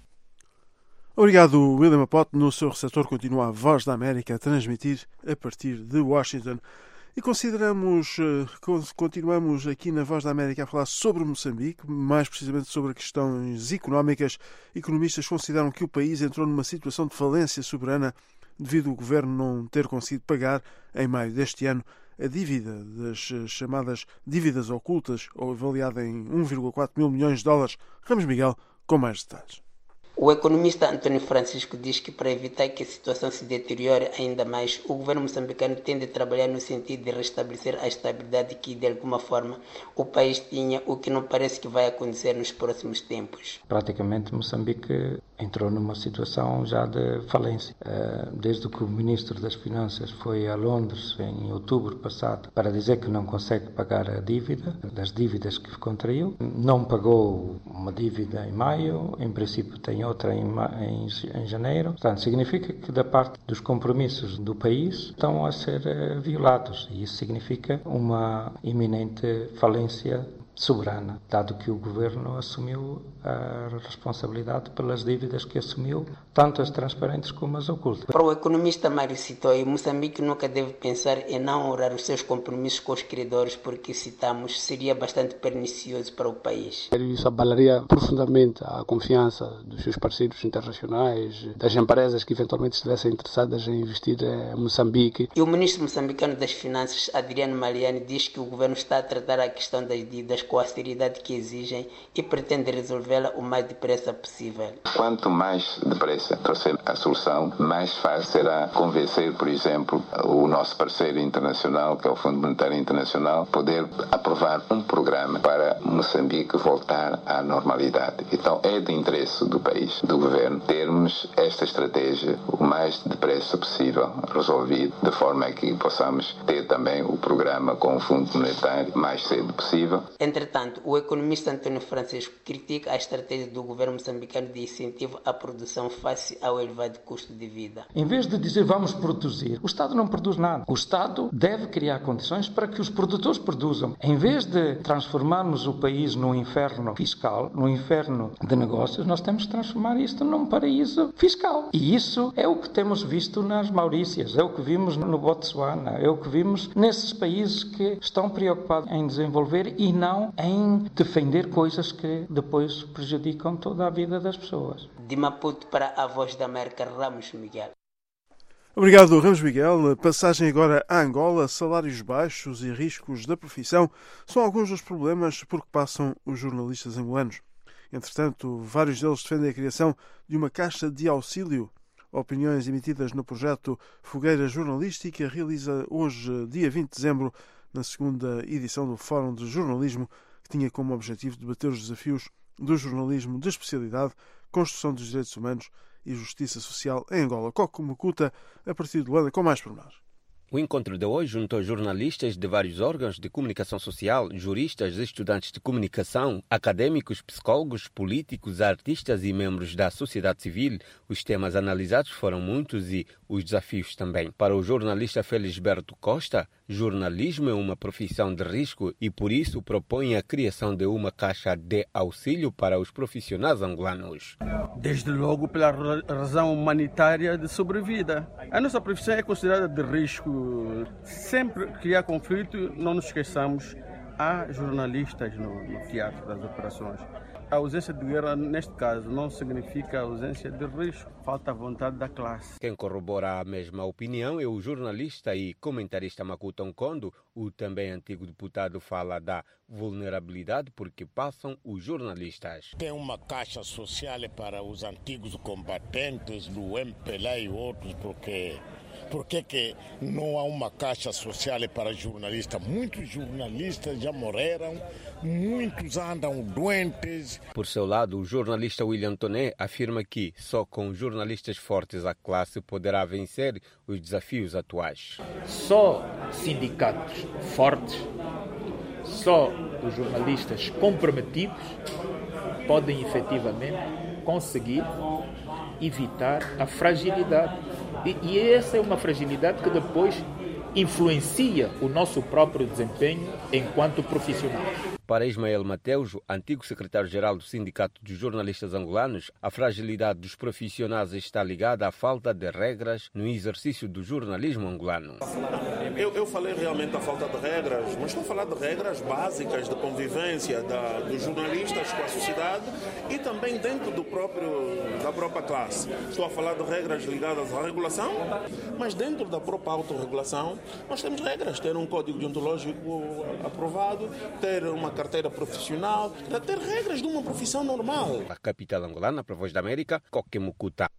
Obrigado, William Mapote. No seu receptor continua a Voz da América a transmitir a partir de Washington. E consideramos, continuamos aqui na Voz da América a falar sobre Moçambique, mais precisamente sobre questões económicas. Economistas consideram que o país entrou numa situação de falência soberana devido ao governo não ter conseguido pagar, em maio deste ano, a dívida das chamadas dívidas ocultas, ou avaliada em um vírgula quatro mil milhões de dólares. Ramos Miguel, com mais detalhes. O economista António Francisco diz que para evitar que a situação se deteriore ainda mais, o governo moçambicano tem de trabalhar no sentido de restabelecer a estabilidade que, de alguma forma, o país tinha, o que não parece que vai acontecer nos próximos tempos. Praticamente Moçambique entrou numa situação já de falência. Desde que o ministro das Finanças foi a Londres em outubro passado para dizer que não consegue pagar a dívida, das dívidas que contraiu, não pagou uma dívida em maio, em princípio tem outra em, em, em janeiro. Portanto, significa que da parte dos compromissos do país estão a ser uh, violados. E isso significa uma iminente falência soberana, dado que o governo assumiu a responsabilidade pelas dívidas que assumiu, tanto as transparentes como as ocultas. Para o economista Mário Citói, Moçambique nunca deve pensar em não honrar os seus compromissos com os credores, porque, citamos, seria bastante pernicioso para o país. Isso abalaria profundamente a confiança dos seus parceiros internacionais, das empresas que eventualmente estivessem interessadas em investir em Moçambique. E o ministro moçambicano das Finanças, Adriano Mariani, diz que o governo está a tratar a questão das dívidas com a seriedade que exigem e pretende resolvê-la o mais depressa possível. Quanto mais depressa trouxer a solução, mais fácil será convencer, por exemplo, o nosso parceiro internacional, que é o Fundo Monetário Internacional, poder aprovar um programa para Moçambique voltar à normalidade. Então é de interesse do país, do governo, termos esta estratégia o mais depressa possível resolvida, de forma que possamos ter também o programa com o Fundo Monetário mais cedo possível. Entretanto, o economista António Francisco critica a estratégia do governo moçambicano de incentivo à produção face ao elevado custo de vida. Em vez de dizer vamos produzir, o Estado não produz nada. O Estado deve criar condições para que os produtores produzam. Em vez de transformarmos o país num inferno fiscal, num inferno de negócios, nós temos que transformar isto num paraíso fiscal. E isso é o que temos visto nas Maurícias, é o que vimos no Botsuana, é o que vimos nesses países que estão preocupados em desenvolver e não em defender coisas que depois prejudicam toda a vida das pessoas. De Maputo para a Voz da América, Ramos Miguel. Obrigado, Ramos Miguel. Passagem agora a Angola. Salários baixos e riscos da profissão são alguns dos problemas por que passam os jornalistas angolanos. Entretanto, vários deles defendem a criação de uma caixa de auxílio. Opiniões emitidas no projeto Fogueira Jornalística realiza hoje, dia vinte de dezembro, na segunda edição do Fórum de Jornalismo, que tinha como objetivo debater os desafios do jornalismo de especialidade, construção dos direitos humanos e justiça social em Angola. Coco Mucuta, a partir de Luanda, com mais pormenores. O encontro de hoje juntou jornalistas de vários órgãos de comunicação social, juristas, estudantes de comunicação, académicos, psicólogos, políticos, artistas e membros da sociedade civil. Os temas analisados foram muitos e os desafios também. Para o jornalista Felisberto Costa, jornalismo é uma profissão de risco e por isso propõe a criação de uma caixa de auxílio para os profissionais angolanos. Desde logo pela razão humanitária de sobrevida. A nossa profissão é considerada de risco. Sempre que há conflito, não nos esqueçamos, há jornalistas no, no teatro das operações. A ausência de guerra, neste caso, não significa ausência de risco, falta a vontade da classe. Quem corrobora a mesma opinião é o jornalista e comentarista Makuto Nkondo. O também antigo deputado fala da vulnerabilidade porque passam os jornalistas. Tem uma caixa social para os antigos combatentes do M P L A e outros, porque por que que não há uma caixa social para jornalistas? Muitos jornalistas já morreram, muitos andam doentes. Por seu lado, o jornalista William Toné afirma que só com jornalistas fortes a classe poderá vencer os desafios atuais. Só sindicatos fortes, só os jornalistas comprometidos podem efetivamente conseguir evitar a fragilidade. E, e essa é uma fragilidade que depois influencia o nosso próprio desempenho enquanto profissionais. Para Ismael Mateus, antigo secretário-geral do Sindicato dos Jornalistas Angolanos, a fragilidade dos profissionais está ligada à falta de regras no exercício do jornalismo angolano. Eu, eu falei realmente da falta de regras, mas estou a falar de regras básicas de convivência da, dos jornalistas com a sociedade e também dentro do próprio, da própria classe. Estou a falar de regras ligadas à regulação, mas dentro da própria autorregulação nós temos regras, ter um código deontológico aprovado, ter uma carteira profissional, ter regras de uma profissão normal. A capital angolana, para a Voz da América, Coque Mucuta.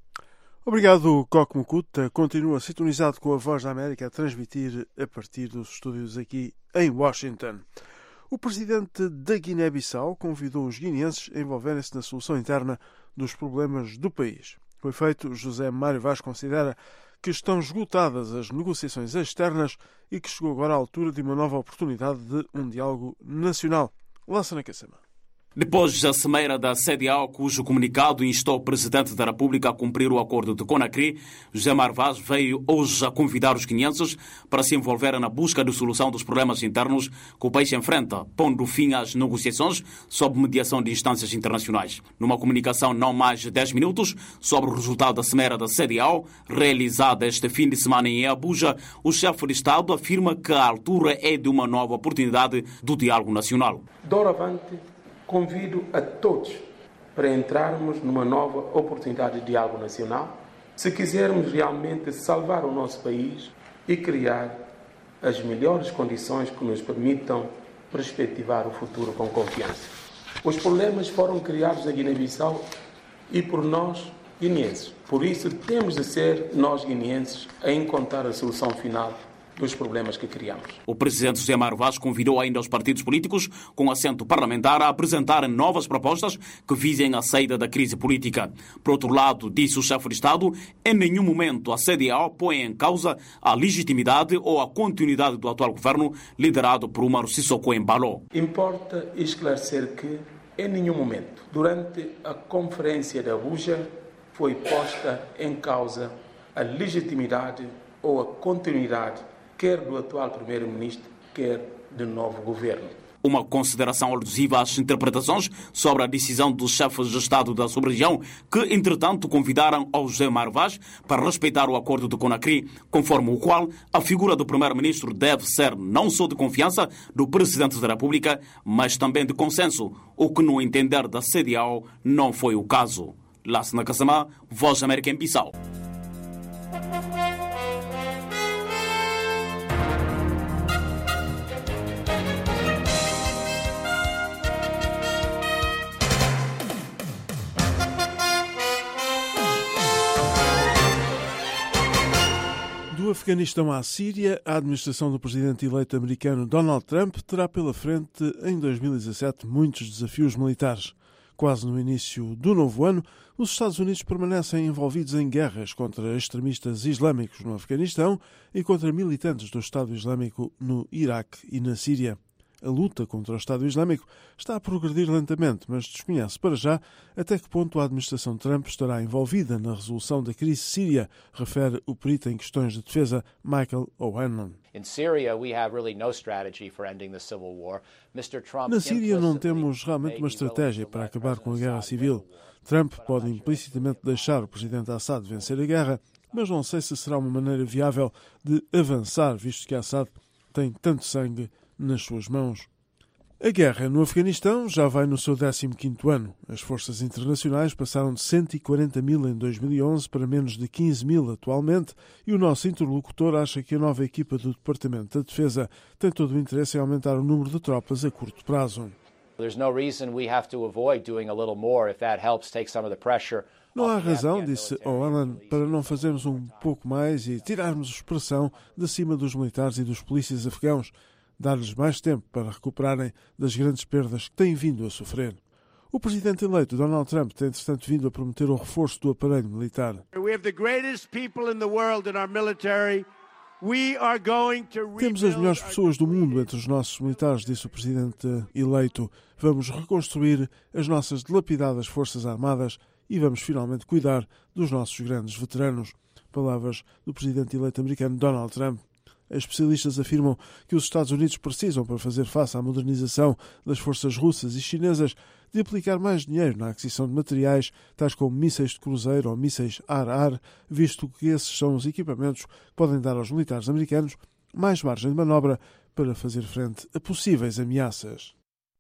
Obrigado, Coque Mucuta. Continua sintonizado com a Voz da América a transmitir a partir dos estúdios aqui em Washington. O presidente da Guiné-Bissau convidou os guineenses a envolverem-se na solução interna dos problemas do país. Com efeito, José Mário Vaz considera que estão esgotadas as negociações externas e que chegou agora à altura de uma nova oportunidade de um diálogo nacional. Lança na Cacema. Depois da cimeira da C D A O, cujo comunicado instou o Presidente da República a cumprir o acordo de Conakry, José Mário Vaz veio hoje a convidar os guineenses para se envolverem na busca de solução dos problemas internos que o país enfrenta, pondo fim às negociações sob mediação de instâncias internacionais. Numa comunicação não mais de dez minutos sobre o resultado da cimeira da C D A O, realizada este fim de semana em Abuja, o chefe de Estado afirma que a altura é de uma nova oportunidade do diálogo nacional. Doravante, convido a todos para entrarmos numa nova oportunidade de diálogo nacional, se quisermos realmente salvar o nosso país e criar as melhores condições que nos permitam perspectivar o futuro com confiança. Os problemas foram criados na Guiné-Bissau e por nós, guineenses. Por isso, temos de ser nós, guineenses, a encontrar a solução final dos problemas que criamos. O presidente José Mário Vaz convidou ainda os partidos políticos com assento parlamentar a apresentarem novas propostas que visem a saída da crise política. Por outro lado, disse o chefe de Estado, em nenhum momento a C D A O põe em causa a legitimidade ou a continuidade do atual governo liderado por Umaru Sissoko Embalo. Importa esclarecer que, em nenhum momento, durante a conferência de Abuja, foi posta em causa a legitimidade ou a continuidade quer do atual primeiro-ministro, quer do novo governo. Uma consideração alusiva às interpretações sobre a decisão dos chefes de Estado da sub-região, que, entretanto, convidaram ao José Mário Vaz para respeitar o acordo de Conakry, conforme o qual a figura do primeiro-ministro deve ser não só de confiança do Presidente da República, mas também de consenso, o que, no entender da C D A O, não foi o caso. Lassana Kasama, Voz da América em Bissau. Do Afeganistão à Síria, a administração do presidente eleito americano Donald Trump terá pela frente, em dois mil e dezassete, muitos desafios militares. Quase no início do novo ano, os Estados Unidos permanecem envolvidos em guerras contra extremistas islâmicos no Afeganistão e contra militantes do Estado Islâmico no Iraque e na Síria. A luta contra o Estado Islâmico está a progredir lentamente, mas desconhece para já até que ponto a administração Trump estará envolvida na resolução da crise síria, refere o perito em questões de defesa Michael O'Hanlon. Na Síria não temos realmente uma estratégia para acabar com a guerra civil. Trump pode implicitamente deixar o presidente Assad vencer a guerra, mas não sei se será uma maneira viável de avançar, visto que Assad tem tanto sangue nas suas mãos. A guerra no Afeganistão já vai no seu décimo quinto ano. As forças internacionais passaram de cento e quarenta mil em dois mil e onze para menos de quinze mil atualmente e o nosso interlocutor acha que a nova equipa do Departamento da Defesa tem todo o interesse em aumentar o número de tropas a curto prazo. Não há razão, disse O'Hanlon, para não fazermos um pouco mais e tirarmos pressão de cima dos militares e dos polícias afegãos, dar-lhes mais tempo para recuperarem das grandes perdas que têm vindo a sofrer. O presidente eleito, Donald Trump, tem, entretanto, vindo a prometer o reforço do aparelho militar. Temos as melhores pessoas do mundo entre os nossos militares, disse o presidente eleito. Vamos reconstruir as nossas dilapidadas forças armadas e vamos finalmente cuidar dos nossos grandes veteranos. Palavras do presidente eleito americano Donald Trump. Especialistas afirmam que os Estados Unidos precisam, para fazer face à modernização das forças russas e chinesas, de aplicar mais dinheiro na aquisição de materiais, tais como mísseis de cruzeiro ou mísseis ar-ar, visto que esses são os equipamentos que podem dar aos militares americanos mais margem de manobra para fazer frente a possíveis ameaças.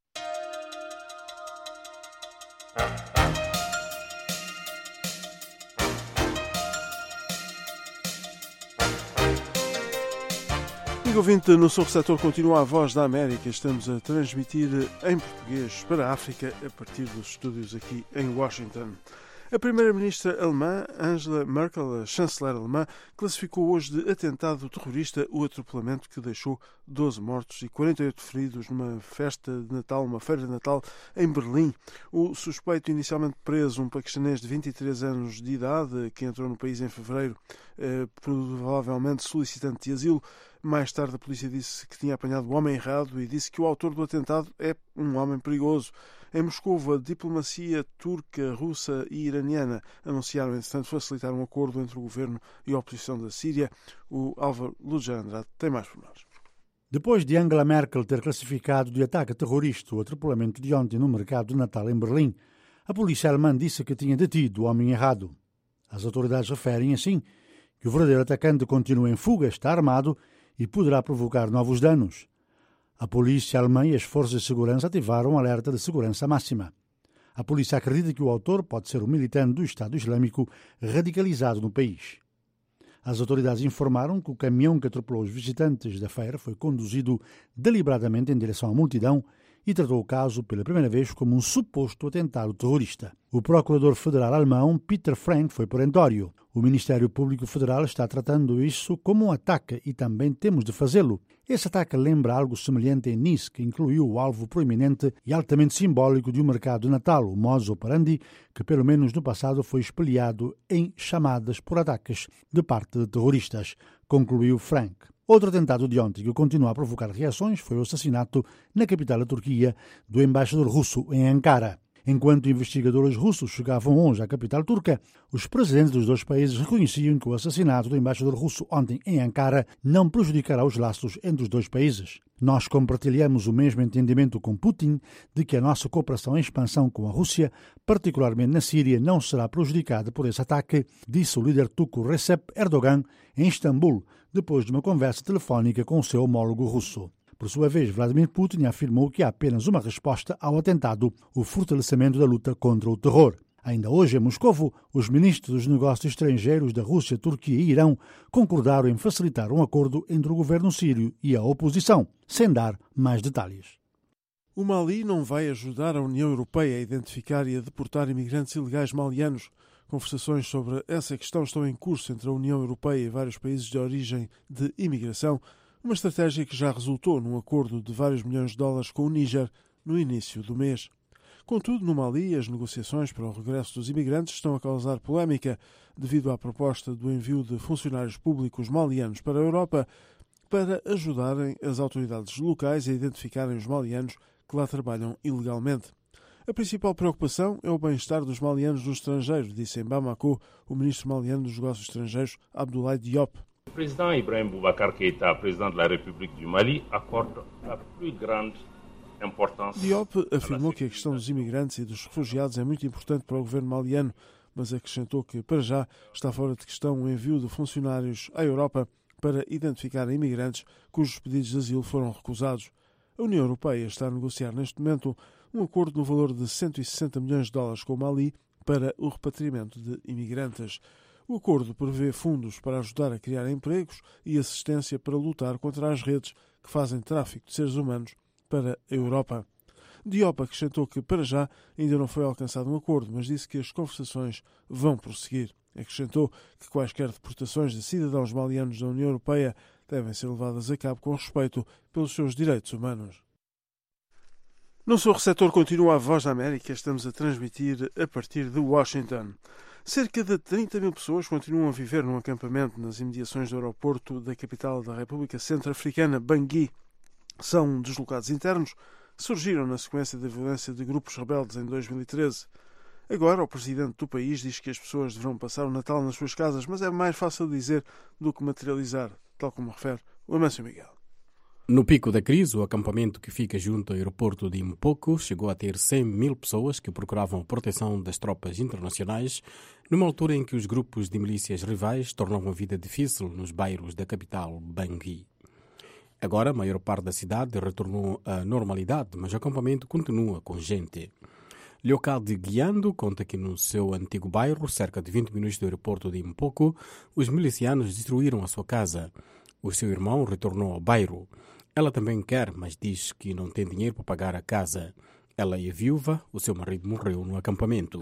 Amigo ouvinte, no seu receptor continua a Voz da América. Estamos a transmitir em português para a África a partir dos estúdios aqui em Washington. A primeira-ministra alemã, Angela Merkel, a chanceler alemã, classificou hoje de atentado terrorista o atropelamento que deixou doze mortos e quarenta e oito feridos numa festa de Natal, uma feira de Natal em Berlim. O suspeito, inicialmente preso, um paquistanês de vinte e três anos de idade, que entrou no país em fevereiro, eh, provavelmente solicitante de asilo. Mais tarde a polícia disse que tinha apanhado o homem errado e disse que o autor do atentado é um homem perigoso. Em Moscou, a diplomacia turca, russa e iraniana anunciaram, entretanto, facilitar um acordo entre o governo e a oposição da Síria. O Álvaro Lujan Andrade tem mais pormenores. Depois de Angela Merkel ter classificado de ataque terrorista o atropelamento de ontem no mercado de Natal em Berlim, a polícia alemã disse que tinha detido o homem errado. As autoridades referem, assim, que o verdadeiro atacante continua em fuga, está armado e poderá provocar novos danos. A polícia alemã e as forças de segurança ativaram um alerta de segurança máxima. A polícia acredita que o autor pode ser um militante do Estado Islâmico radicalizado no país. As autoridades informaram que o caminhão que atropelou os visitantes da feira foi conduzido deliberadamente em direção à multidão e tratou o caso pela primeira vez como um suposto atentado terrorista. O procurador federal alemão Peter Frank foi perentório. O Ministério Público Federal está tratando isso como um ataque e também temos de fazê-lo. Esse ataque lembra algo semelhante em Nice, que incluiu o alvo proeminente e altamente simbólico de um mercado de Natal, o modus operandi, que pelo menos no passado foi espelhado em chamadas por ataques de parte de terroristas, concluiu Frank. Outro atentado de ontem que continua a provocar reações foi o assassinato na capital da Turquia do embaixador russo em Ankara. Enquanto investigadores russos chegavam hoje à capital turca, os presidentes dos dois países reconheciam que o assassinato do embaixador russo ontem em Ankara não prejudicará os laços entre os dois países. Nós compartilhamos o mesmo entendimento com Putin de que a nossa cooperação em expansão com a Rússia, particularmente na Síria, não será prejudicada por esse ataque, disse o líder turco Recep Erdogan em Istambul, depois de uma conversa telefónica com o seu homólogo russo. Por sua vez, Vladimir Putin afirmou que há apenas uma resposta ao atentado, o fortalecimento da luta contra o terror. Ainda hoje, em Moscovo, os ministros dos negócios estrangeiros da Rússia, Turquia e Irão concordaram em facilitar um acordo entre o governo sírio e a oposição, sem dar mais detalhes. O Mali não vai ajudar a União Europeia a identificar e a deportar imigrantes ilegais malianos. Conversações sobre essa questão estão em curso entre a União Europeia e vários países de origem de imigração, uma estratégia que já resultou num acordo de vários milhões de dólares com o Níger no início do mês. Contudo, no Mali, as negociações para o regresso dos imigrantes estão a causar polémica devido à proposta do envio de funcionários públicos malianos para a Europa para ajudarem as autoridades locais a identificarem os malianos que lá trabalham ilegalmente. A principal preocupação é o bem-estar dos malianos no estrangeiro, disse em Bamako o ministro maliano dos Negócios Estrangeiros, Abdoulaye Diop. O président Ibrahim Boubacar Keïta, président de la République du Mali, accorde a plus grande importância. Diop afirmou que a questão dos imigrantes e dos refugiados é muito importante para o governo maliano, mas acrescentou que, para já, está fora de questão o envio de funcionários à Europa para identificar imigrantes cujos pedidos de asilo foram recusados. A União Europeia está a negociar neste momento um acordo no valor de cento e sessenta milhões de dólares com o Mali para o repatriamento de imigrantes. O acordo prevê fundos para ajudar a criar empregos e assistência para lutar contra as redes que fazem tráfico de seres humanos para a Europa. Diop acrescentou que, para já, ainda não foi alcançado um acordo, mas disse que as conversações vão prosseguir. Acrescentou que quaisquer deportações de cidadãos malianos da União Europeia devem ser levadas a cabo com respeito pelos seus direitos humanos. No seu receptor continua a Voz da América. Estamos a transmitir a partir de Washington. Cerca de trinta mil pessoas continuam a viver num acampamento nas imediações do aeroporto da capital da República Centro-Africana, Bangui. São deslocados internos que surgiram na sequência da violência de grupos rebeldes em dois mil e treze. Agora, o presidente do país diz que as pessoas deverão passar o Natal nas suas casas, mas é mais fácil dizer do que materializar, tal como refere o Amâncio Miguel. No pico da crise, o acampamento que fica junto ao aeroporto de Mpoko chegou a ter cem mil pessoas que procuravam proteção das tropas internacionais, numa altura em que os grupos de milícias rivais tornavam a vida difícil nos bairros da capital, Bangui. Agora, a maior parte da cidade retornou à normalidade, mas o acampamento continua com gente. Leocade Guiando conta que no seu antigo bairro, cerca de vinte minutos do aeroporto de Mpoko, os milicianos destruíram a sua casa. O seu irmão retornou ao bairro. Ela também quer, mas diz que não tem dinheiro para pagar a casa. Ela é viúva, o seu marido morreu no acampamento.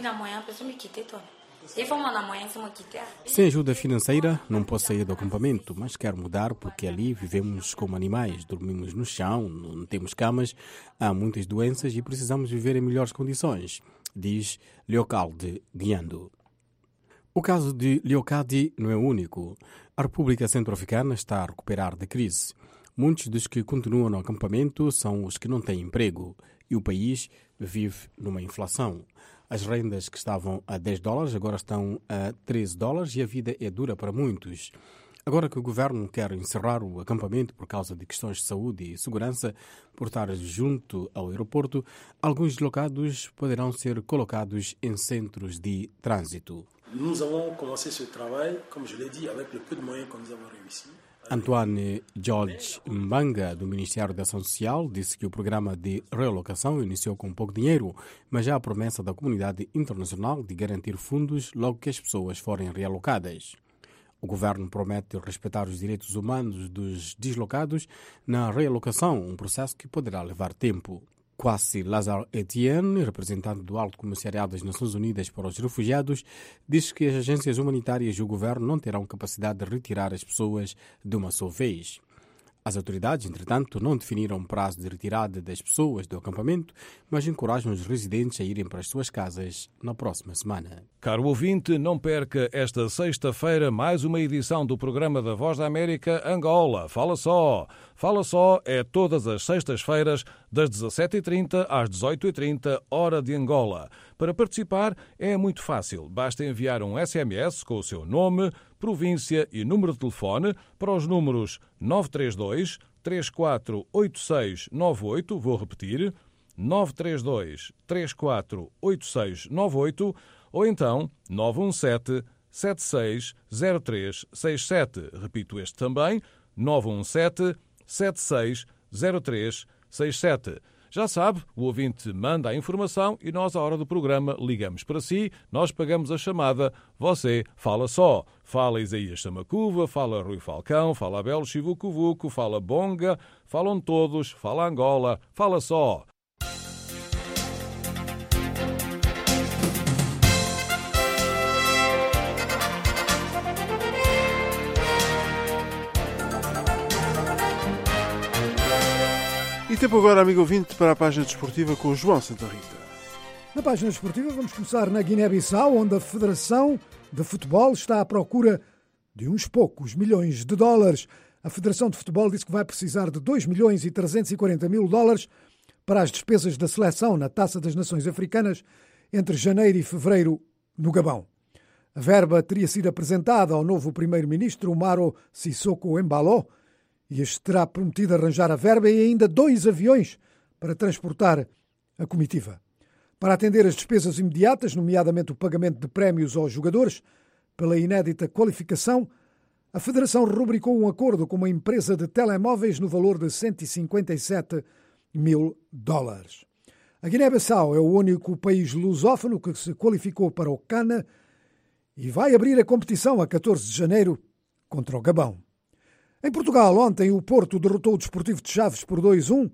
Sem ajuda financeira, não posso sair do acampamento, mas quero mudar porque ali vivemos como animais, dormimos no chão, não temos camas, há muitas doenças e precisamos viver em melhores condições, diz Leocade Guiando. O caso de Leocade não é o único. A República Centro-Africana está a recuperar da crise. Muitos dos que continuam no acampamento são os que não têm emprego e o país vive numa inflação. As rendas que estavam a dez dólares agora estão a treze dólares e a vida é dura para muitos. Agora que o governo quer encerrar o acampamento por causa de questões de saúde e segurança, por estar junto ao aeroporto, alguns deslocados poderão ser colocados em centros de trânsito. Nous avons commencé ce travail, comme je l'ai dit, avec le peu de moyens que nous avons réussi. Antoine George Mbanga, do Ministério da Ação Social, disse que o programa de realocação iniciou com pouco dinheiro, mas há a promessa da comunidade internacional de garantir fundos logo que as pessoas forem realocadas. O governo promete respeitar os direitos humanos dos deslocados na realocação, um processo que poderá levar tempo. Kwasi Lazar Etienne, representante do Alto Comissariado das Nações Unidas para os Refugiados, diz que as agências humanitárias e o governo não terão capacidade de retirar as pessoas de uma só vez. As autoridades, entretanto, não definiram um prazo de retirada das pessoas do acampamento, mas encorajam os residentes a irem para as suas casas na próxima semana. Caro ouvinte, não perca esta sexta-feira mais uma edição do programa da Voz da América Angola. Fala só! Fala só é todas as sextas-feiras, das dezassete e trinta às dezoito e trinta, hora de Angola. Para participar é muito fácil. Basta enviar um S M S com o seu nome, província e número de telefone para os números nove três dois, três quatro oito seis nove oito, vou repetir, nove três dois, três quatro oito seis nove oito, ou então nove um sete, sete seis zero três seis sete. Repito este também, nove um sete, sete seis zero três seis sete. Já sabe, o ouvinte manda a informação e nós, à hora do programa, ligamos para si, nós pagamos a chamada, você fala só. Fala Isaías Samacuva, fala Rui Falcão, fala Abel Chivucovuco, fala Bonga, falam todos, fala Angola, fala só. E tempo agora, amigo ouvinte, para a página desportiva com o João Santa Rita. Na página desportiva vamos começar na Guiné-Bissau, onde a Federação de Futebol está à procura de uns poucos milhões de dólares. A Federação de Futebol disse que vai precisar de dois milhões e trezentos e quarenta mil dólares para as despesas da seleção na Taça das Nações Africanas entre janeiro e fevereiro no Gabão. A verba teria sido apresentada ao novo primeiro-ministro Umaro Sissoko Embalo, e este terá prometido arranjar a verba e ainda dois aviões para transportar a comitiva. Para atender as despesas imediatas, nomeadamente o pagamento de prémios aos jogadores, pela inédita qualificação, a Federação rubricou um acordo com uma empresa de telemóveis no valor de cento e cinquenta e sete mil dólares. A Guiné-Bissau é o único país lusófono que se qualificou para o CAN e vai abrir a competição a catorze de janeiro contra o Gabão. Em Portugal, ontem, o Porto derrotou o Desportivo de Chaves por dois a um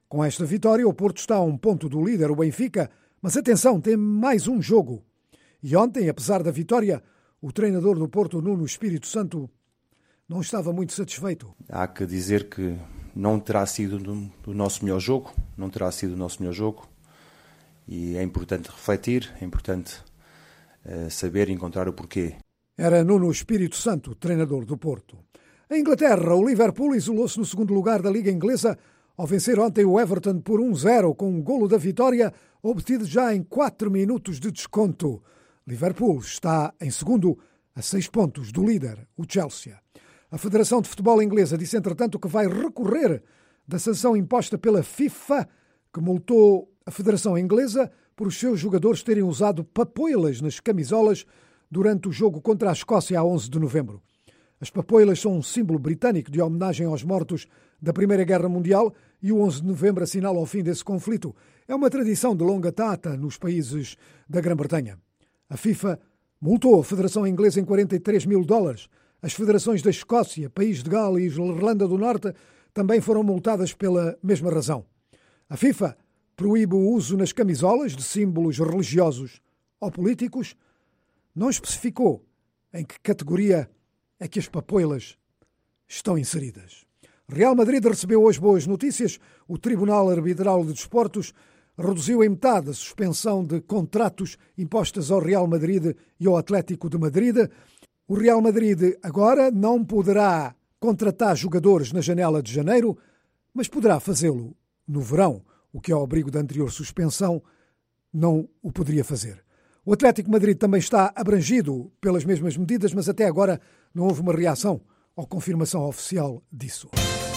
Com esta vitória, o Porto está a um ponto do líder, o Benfica, mas atenção, tem mais um jogo. E ontem, apesar da vitória, o treinador do Porto, Nuno Espírito Santo, não estava muito satisfeito. Há que dizer que não terá sido o nosso melhor jogo, não terá sido o nosso melhor jogo, e é importante refletir, é importante uh, saber encontrar o porquê. Era Nuno Espírito Santo, treinador do Porto. Em Inglaterra, o Liverpool isolou-se no segundo lugar da Liga Inglesa ao vencer ontem o Everton por um zero, com um golo da vitória obtido já em quatro minutos de desconto. Liverpool está em segundo, a seis pontos do líder, o Chelsea. A Federação de Futebol Inglesa disse, entretanto, que vai recorrer da sanção imposta pela FIFA, que multou a Federação Inglesa por os seus jogadores terem usado papoilas nas camisolas durante o jogo contra a Escócia a onze de novembro. As papoilas são um símbolo britânico de homenagem aos mortos da Primeira Guerra Mundial e o onze de novembro assinala o fim desse conflito. É uma tradição de longa data nos países da Grã-Bretanha. A FIFA multou a Federação Inglesa em quarenta e três mil dólares. As federações da Escócia, País de Gales e Irlanda do Norte também foram multadas pela mesma razão. A FIFA proíbe o uso nas camisolas de símbolos religiosos ou políticos. Não especificou em que categoria é que as papoilas estão inseridas. Real Madrid recebeu hoje boas notícias. O Tribunal Arbitral de Desportos reduziu em metade a suspensão de contratos impostas ao Real Madrid e ao Atlético de Madrid. O Real Madrid agora não poderá contratar jogadores na janela de janeiro, mas poderá fazê-lo no verão, o que ao abrigo da anterior suspensão não o poderia fazer. O Atlético de Madrid também está abrangido pelas mesmas medidas, mas até agora não houve uma reação ou confirmação oficial disso.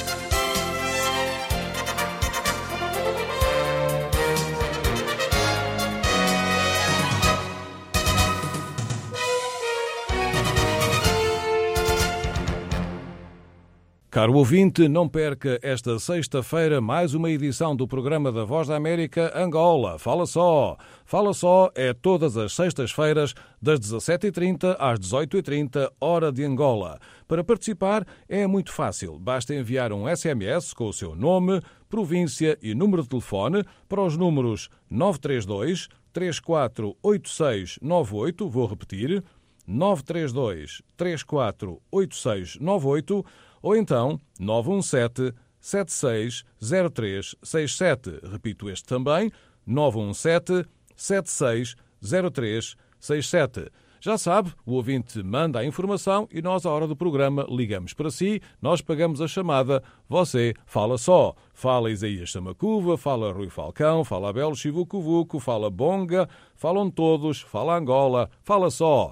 Caro ouvinte, não perca esta sexta-feira mais uma edição do programa da Voz da América Angola. Fala só! Fala só é todas as sextas-feiras, das dezassete e trinta às dezoito e trinta, hora de Angola. Para participar é muito fácil. Basta enviar um S M S com o seu nome, província e número de telefone para os números nove três dois, três quatro oito seis nove oito, vou repetir, nove três dois, três quatro oito seis nove oito, ou então nove um sete, sete seis zero três seis sete. Repito este também, nove um sete, sete seis zero três seis sete. Já sabe, o ouvinte manda a informação e nós, à hora do programa, ligamos para si, nós pagamos a chamada, você fala só. Fala Isaías Samacuva, fala Rui Falcão, fala Abel Chivucuvuco, fala Bonga, falam todos, fala Angola, fala só.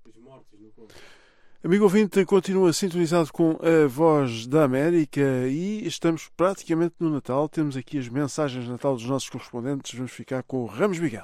Amigo ouvinte, continua sintonizado com a Voz da América e estamos praticamente no Natal. Temos aqui as mensagens de Natal dos nossos correspondentes. Vamos ficar com o Ramos Miguel.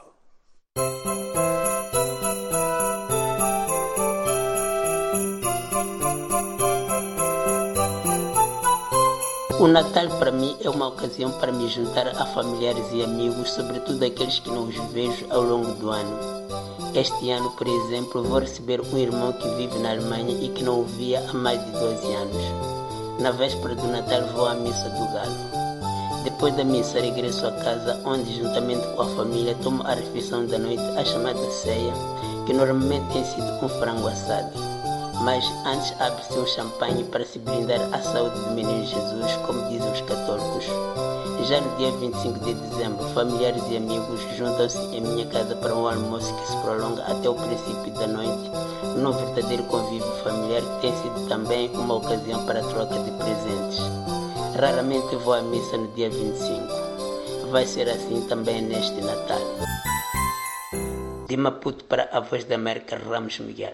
O Natal para mim é uma ocasião para me juntar a familiares e amigos, sobretudo aqueles que não os vejo ao longo do ano. Este ano, por exemplo, vou receber um irmão que vive na Alemanha e que não o via há mais de doze anos. Na véspera do Natal vou à missa do Galo. Depois da missa regresso a casa, onde juntamente com a família tomo a refeição da noite, a chamada ceia, que normalmente tem sido um frango assado. Mas antes abre-se um champanhe para se brindar à saúde do menino Jesus, como dizem os católicos. Já no dia vinte e cinco de dezembro, familiares e amigos juntam-se em minha casa para um almoço que se prolonga até o princípio da noite, num verdadeiro convívio familiar que tem sido também uma ocasião para a troca de presentes. Raramente vou à missa no dia vinte e cinco. Vai ser assim também neste Natal. De Maputo para a Voz da América, Ramos Miguel.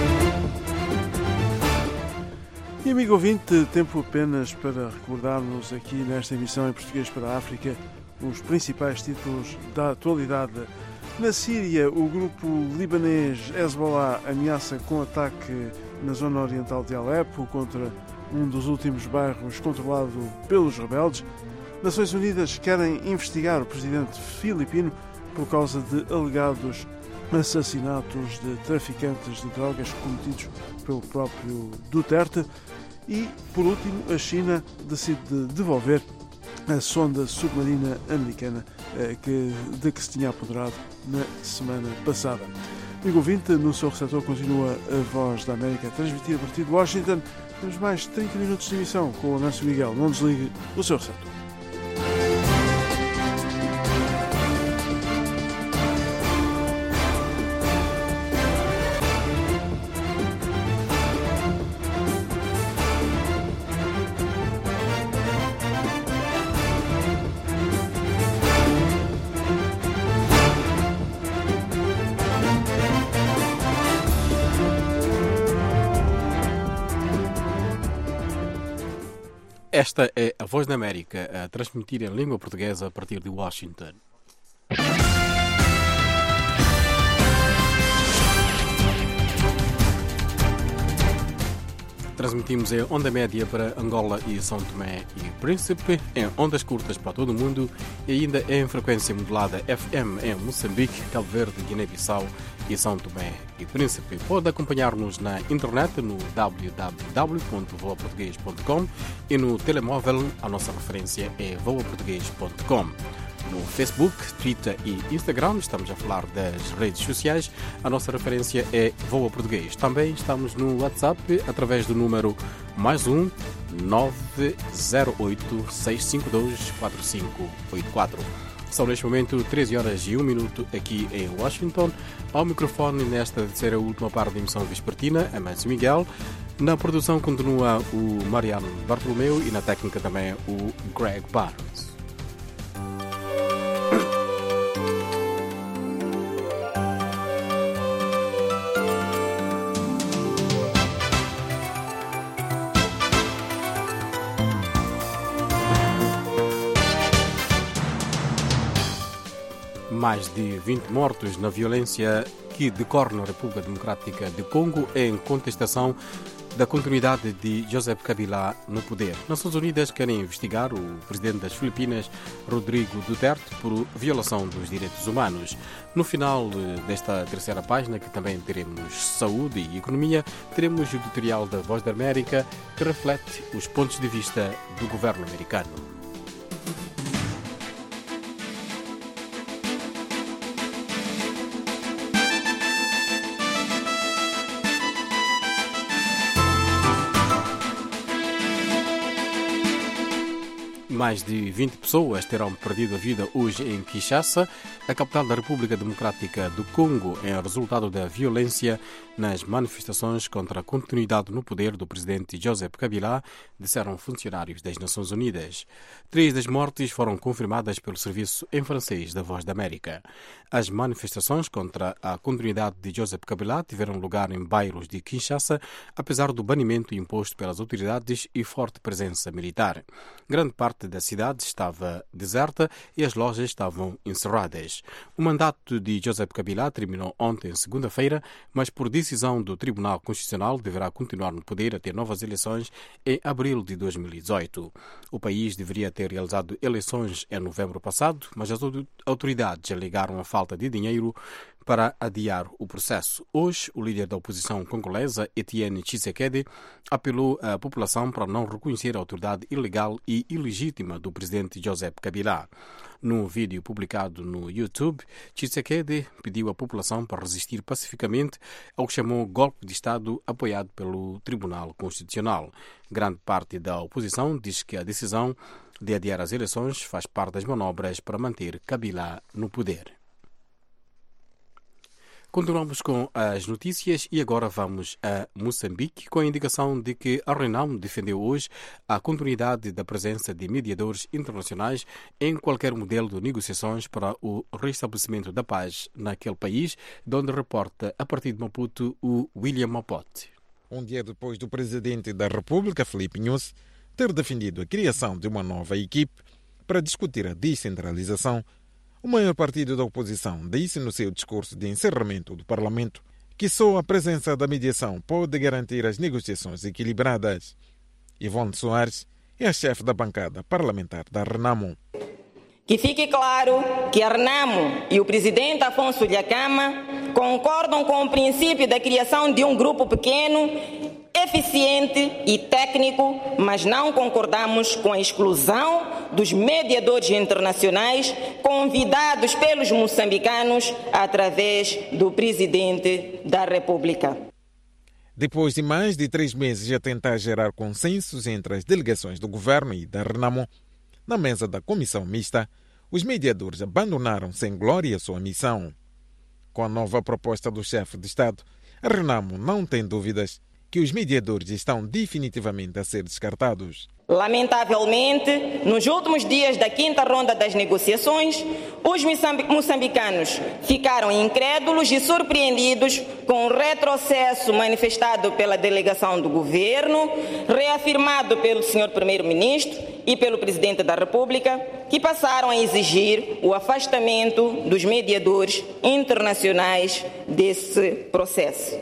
E amigo ouvinte, tempo apenas para recordarmos aqui nesta emissão em português para a África os principais títulos da atualidade. Na Síria, o grupo libanês Hezbollah ameaça com ataque na zona oriental de Alepo contra um dos últimos bairros controlado pelos rebeldes. Nações Unidas querem investigar o presidente filipino por causa de alegados assassinatos de traficantes de drogas cometidos pelo próprio Duterte. E, por último, a China decide devolver a sonda submarina americana que, de que se tinha apoderado na semana passada. Amigo ouvinte, no seu receptor continua a Voz da América a transmitir a partir de Washington. Temos mais trinta minutos de emissão com o Nancy Miguel. Não desligue o seu receptor. Esta é a Voz da América a transmitir em língua portuguesa a partir de Washington. Transmitimos em onda média para Angola e São Tomé e Príncipe, em ondas curtas para todo o mundo e ainda em frequência modulada F M em Moçambique, Cabo Verde, Guiné-Bissau e São Tomé e Príncipe. Pode acompanhar-nos na internet no w w w ponto voa português ponto com e no telemóvel a nossa referência é voa português ponto com. No Facebook, Twitter e Instagram, estamos a falar das redes sociais, a nossa referência é Voa Português. Também estamos no WhatsApp através do número mais um nove zero oito, seis cinco dois, quatro cinco oito quatro. São neste momento treze horas e um minuto aqui em Washington. Ao microfone nesta terceira e última parte da emissão vespertina, a Nancy Miguel. Na produção continua o Mariano Bartolomeu e na técnica também o Greg Barnes. Mais de vinte mortos na violência que decorre na República Democrática do Congo em contestação da continuidade de Joseph Kabila no poder. Nações Unidas querem investigar o presidente das Filipinas, Rodrigo Duterte, por violação dos direitos humanos. No final desta terceira página, que também teremos saúde e economia, teremos o editorial da Voz da América, que reflete os pontos de vista do governo americano. Mais de vinte pessoas terão perdido a vida hoje em Kinshasa, a capital da República Democrática do Congo, em resultado da violência nas manifestações contra a continuidade no poder do presidente Joseph Kabila, disseram funcionários das Nações Unidas. Três das mortes foram confirmadas pelo serviço em francês da Voz da América. As manifestações contra a continuidade de Joseph Kabila tiveram lugar em bairros de Kinshasa, apesar do banimento imposto pelas autoridades e forte presença militar. Grande parte da cidade estava deserta e as lojas estavam encerradas. O mandato de Joseph Kabila terminou ontem, segunda-feira, mas por decisão do Tribunal Constitucional deverá continuar no poder até novas eleições em abril de dois mil e dezoito. O país deveria ter realizado eleições em novembro passado, mas as autoridades alegaram a falta de dinheiro para adiar o processo. Hoje, o líder da oposição congolesa, Etienne Tshisekedi, apelou à população para não reconhecer a autoridade ilegal e ilegítima do presidente Joseph Kabila. Num vídeo publicado no YouTube, Tshisekedi pediu à população para resistir pacificamente ao que chamou golpe de Estado apoiado pelo Tribunal Constitucional. Grande parte da oposição diz que a decisão de adiar as eleições faz parte das manobras para manter Kabila no poder. Continuamos com as notícias e agora vamos a Moçambique, com a indicação de que a Renamo defendeu hoje a continuidade da presença de mediadores internacionais em qualquer modelo de negociações para o restabelecimento da paz naquele país, de onde reporta a partir de Maputo o William Mapote. Um dia depois do presidente da República, Filipe Nyusi, ter defendido a criação de uma nova equipe para discutir a descentralização, o maior partido da oposição disse no seu discurso de encerramento do Parlamento que só a presença da mediação pode garantir as negociações equilibradas. Ivone Soares é a chefe da bancada parlamentar da Renamo. Que fique claro que a Renamo e o presidente Afonso Dhlakama concordam com o princípio da criação de um grupo pequeno eficiente e técnico, mas não concordamos com a exclusão dos mediadores internacionais convidados pelos moçambicanos através do Presidente da República. Depois de mais de três meses a tentar gerar consensos entre as delegações do governo e da Renamo, na mesa da comissão mista, os mediadores abandonaram sem glória sua missão. Com a nova proposta do chefe de Estado, a Renamo não tem dúvidas que os mediadores estão definitivamente a ser descartados. Lamentavelmente, nos últimos dias da quinta ronda das negociações, os moçambicanos ficaram incrédulos e surpreendidos com o retrocesso manifestado pela delegação do governo, reafirmado pelo senhor Primeiro-Ministro e pelo Presidente da República, que passaram a exigir o afastamento dos mediadores internacionais desse processo.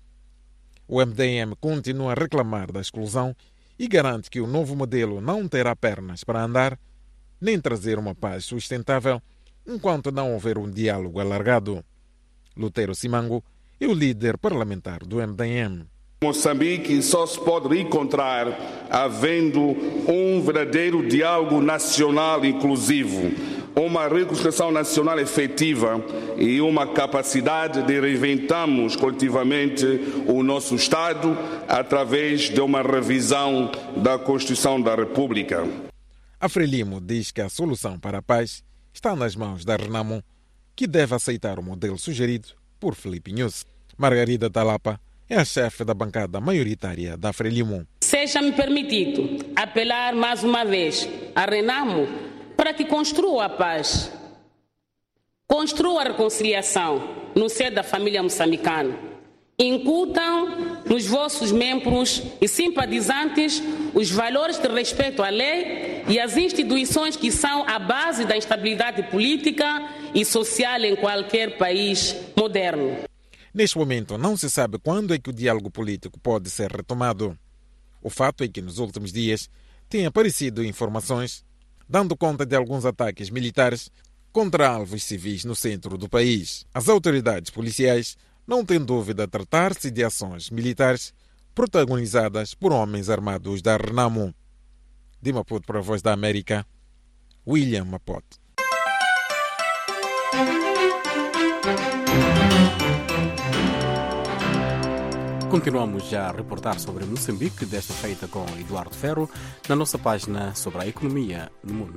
O M D M continua a reclamar da exclusão e garante que o novo modelo não terá pernas para andar, nem trazer uma paz sustentável, enquanto não houver um diálogo alargado. Lutero Simango é o líder parlamentar do M D M. Moçambique só se pode encontrar havendo um verdadeiro diálogo nacional inclusivo, uma reconciliação nacional efetiva e uma capacidade de reinventarmos coletivamente o nosso Estado através de uma revisão da Constituição da República. A Frelimo diz que a solução para a paz está nas mãos da Renamo, que deve aceitar o modelo sugerido por Filipe Nunes. Margarida Talapa é a chefe da bancada maioritária da Frelimo. Seja-me permitido apelar mais uma vez à Renamo para que construa a paz, construa a reconciliação no seio da família moçambicana. Incutam nos vossos membros e simpatizantes os valores de respeito à lei e às instituições que são a base da estabilidade política e social em qualquer país moderno. Neste momento, não se sabe quando é que o diálogo político pode ser retomado. O fato é que nos últimos dias têm aparecido informações dando conta de alguns ataques militares contra alvos civis no centro do país. As autoridades policiais não têm dúvida a tratar-se de ações militares protagonizadas por homens armados da Renamo. De Maputo para a Voz da América, William Mapote. Continuamos já a reportar sobre Moçambique, desta feita com Eduardo Ferro, na nossa página sobre a economia no mundo.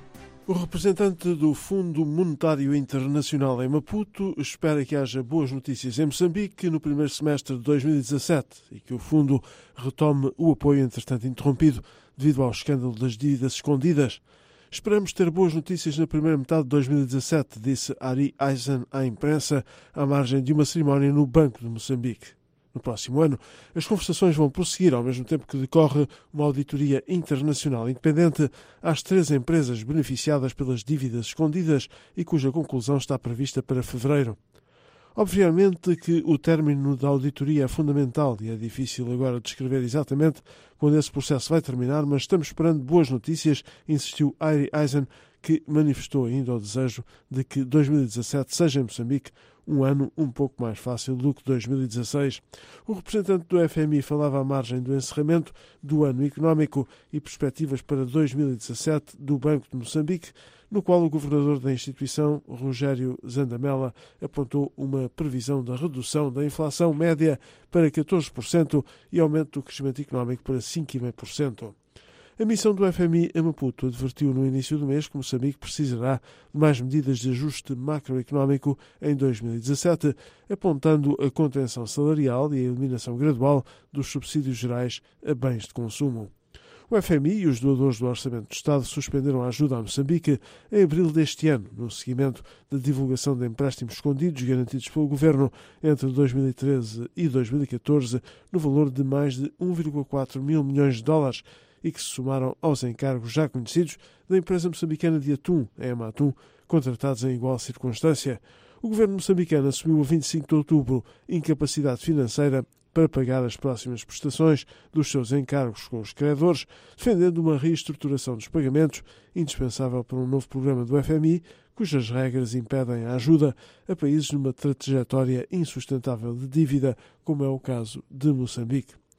O representante do Fundo Monetário Internacional em Maputo espera que haja boas notícias em Moçambique no primeiro semestre de dois mil e dezassete e que o fundo retome o apoio, entretanto interrompido, devido ao escândalo das dívidas escondidas. Esperamos ter boas notícias na primeira metade de dois mil e dezassete, disse Ari Eisen à imprensa, à margem de uma cerimónia no Banco de Moçambique. No próximo ano, as conversações vão prosseguir ao mesmo tempo que decorre uma auditoria internacional independente às três empresas beneficiadas pelas dívidas escondidas e cuja conclusão está prevista para fevereiro. Obviamente que o término da auditoria é fundamental e é difícil agora descrever exatamente quando esse processo vai terminar, mas estamos esperando boas notícias, insistiu Ari Eisen, que manifestou ainda o desejo de que dois mil e dezassete seja em Moçambique um ano um pouco mais fácil do que dois mil e dezasseis. O representante do F M I falava à margem do encerramento do ano económico e perspectivas para dois mil e dezassete do Banco de Moçambique, no qual o governador da instituição, Rogério Zandamela, apontou uma previsão da redução da inflação média para catorze por cento e aumento do crescimento económico para cinco vírgula cinco por cento. A missão do F M I a Maputo advertiu no início do mês que Moçambique precisará de mais medidas de ajuste macroeconómico em dois mil e dezassete, apontando a contenção salarial e a eliminação gradual dos subsídios gerais a bens de consumo. O F M I e os doadores do Orçamento do Estado suspenderam a ajuda a Moçambique em abril deste ano, no seguimento da divulgação de empréstimos escondidos garantidos pelo Governo entre dois mil e treze e dois mil e catorze, no valor de mais de um vírgula quatro mil milhões de dólares, e que se somaram aos encargos já conhecidos da empresa moçambicana de atum, a Ematum, contratados em igual circunstância. O governo moçambicano assumiu a vinte e cinco de outubro incapacidade financeira para pagar as próximas prestações dos seus encargos com os credores, defendendo uma reestruturação dos pagamentos indispensável para um novo programa do F M I, cujas regras impedem a ajuda a países numa trajetória insustentável de dívida, como é o caso de Moçambique.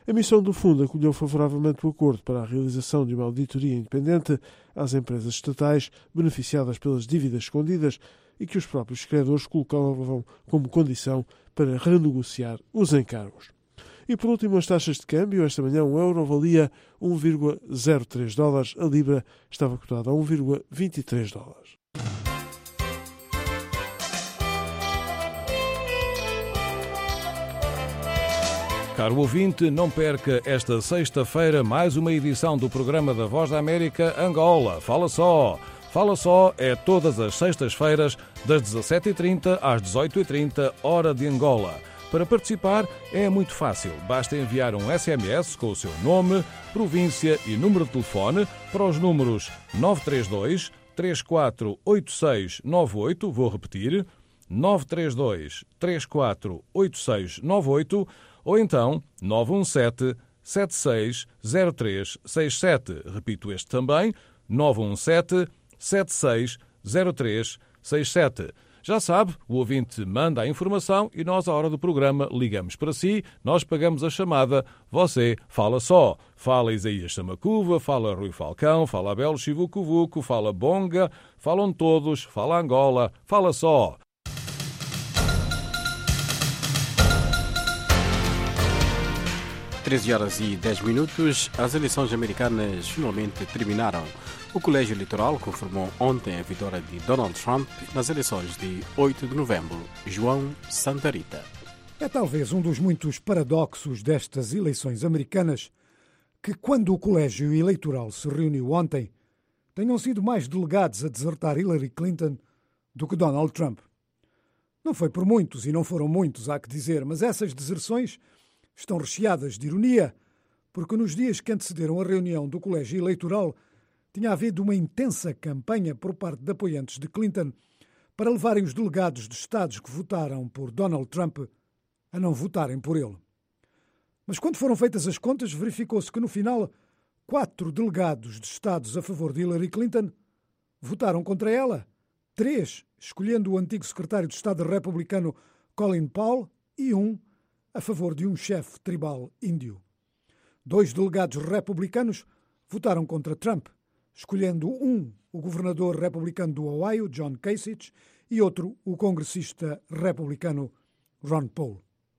A missão do fundo acolheu favoravelmente o acordo para a realização de uma auditoria independente às empresas estatais beneficiadas pelas dívidas escondidas e que os próprios credores colocavam como condição para renegociar os encargos. E por último, as taxas de câmbio. Esta manhã o euro valia um vírgula zero três dólares, a libra estava cotada a um vírgula vinte e três dólares. Caro ouvinte, não perca esta sexta-feira mais uma edição do programa da Voz da América Angola. Fala só! Fala só é todas as sextas-feiras, das dezassete e trinta às dezoito e trinta, hora de Angola. Para participar é muito fácil. Basta enviar um S M S com o seu nome, província e número de telefone para os números nove três dois, três quatro oito seis nove oito, vou repetir, nove três dois, três quatro oito seis nove oito, ou então nove um sete, sete seis zero três seis sete. Repito este também, nove um sete, sete seis zero três seis sete. Já sabe, o ouvinte manda a informação e nós, à hora do programa, ligamos para si, nós pagamos a chamada, você fala só. Fala Isaías Samacuva, fala Rui Falcão, fala Abel Chivucovuco, fala Bonga, falam todos, fala Angola, fala só. treze horas e dez minutos, as eleições americanas finalmente terminaram. O Colégio Eleitoral confirmou ontem a vitória de Donald Trump nas eleições de oito de novembro. João Santa Rita. É talvez um dos muitos paradoxos destas eleições americanas que, quando o Colégio Eleitoral se reuniu ontem, tenham sido mais delegados a desertar Hillary Clinton do que Donald Trump. Não foi por muitos, e não foram muitos, há que dizer, mas essas deserções estão recheadas de ironia, porque nos dias que antecederam a reunião do Colégio Eleitoral tinha havido uma intensa campanha por parte de apoiantes de Clinton para levarem os delegados dos estados que votaram por Donald Trump a não votarem por ele. Mas quando foram feitas as contas, verificou-se que no final quatro delegados de estados a favor de Hillary Clinton votaram contra ela, três escolhendo o antigo secretário de Estado republicano Colin Powell e um a favor de um chefe tribal índio. Dois delegados republicanos votaram contra Trump, escolhendo um, o governador republicano do Ohio, John Kasich, e outro, o congressista republicano Ron Paul.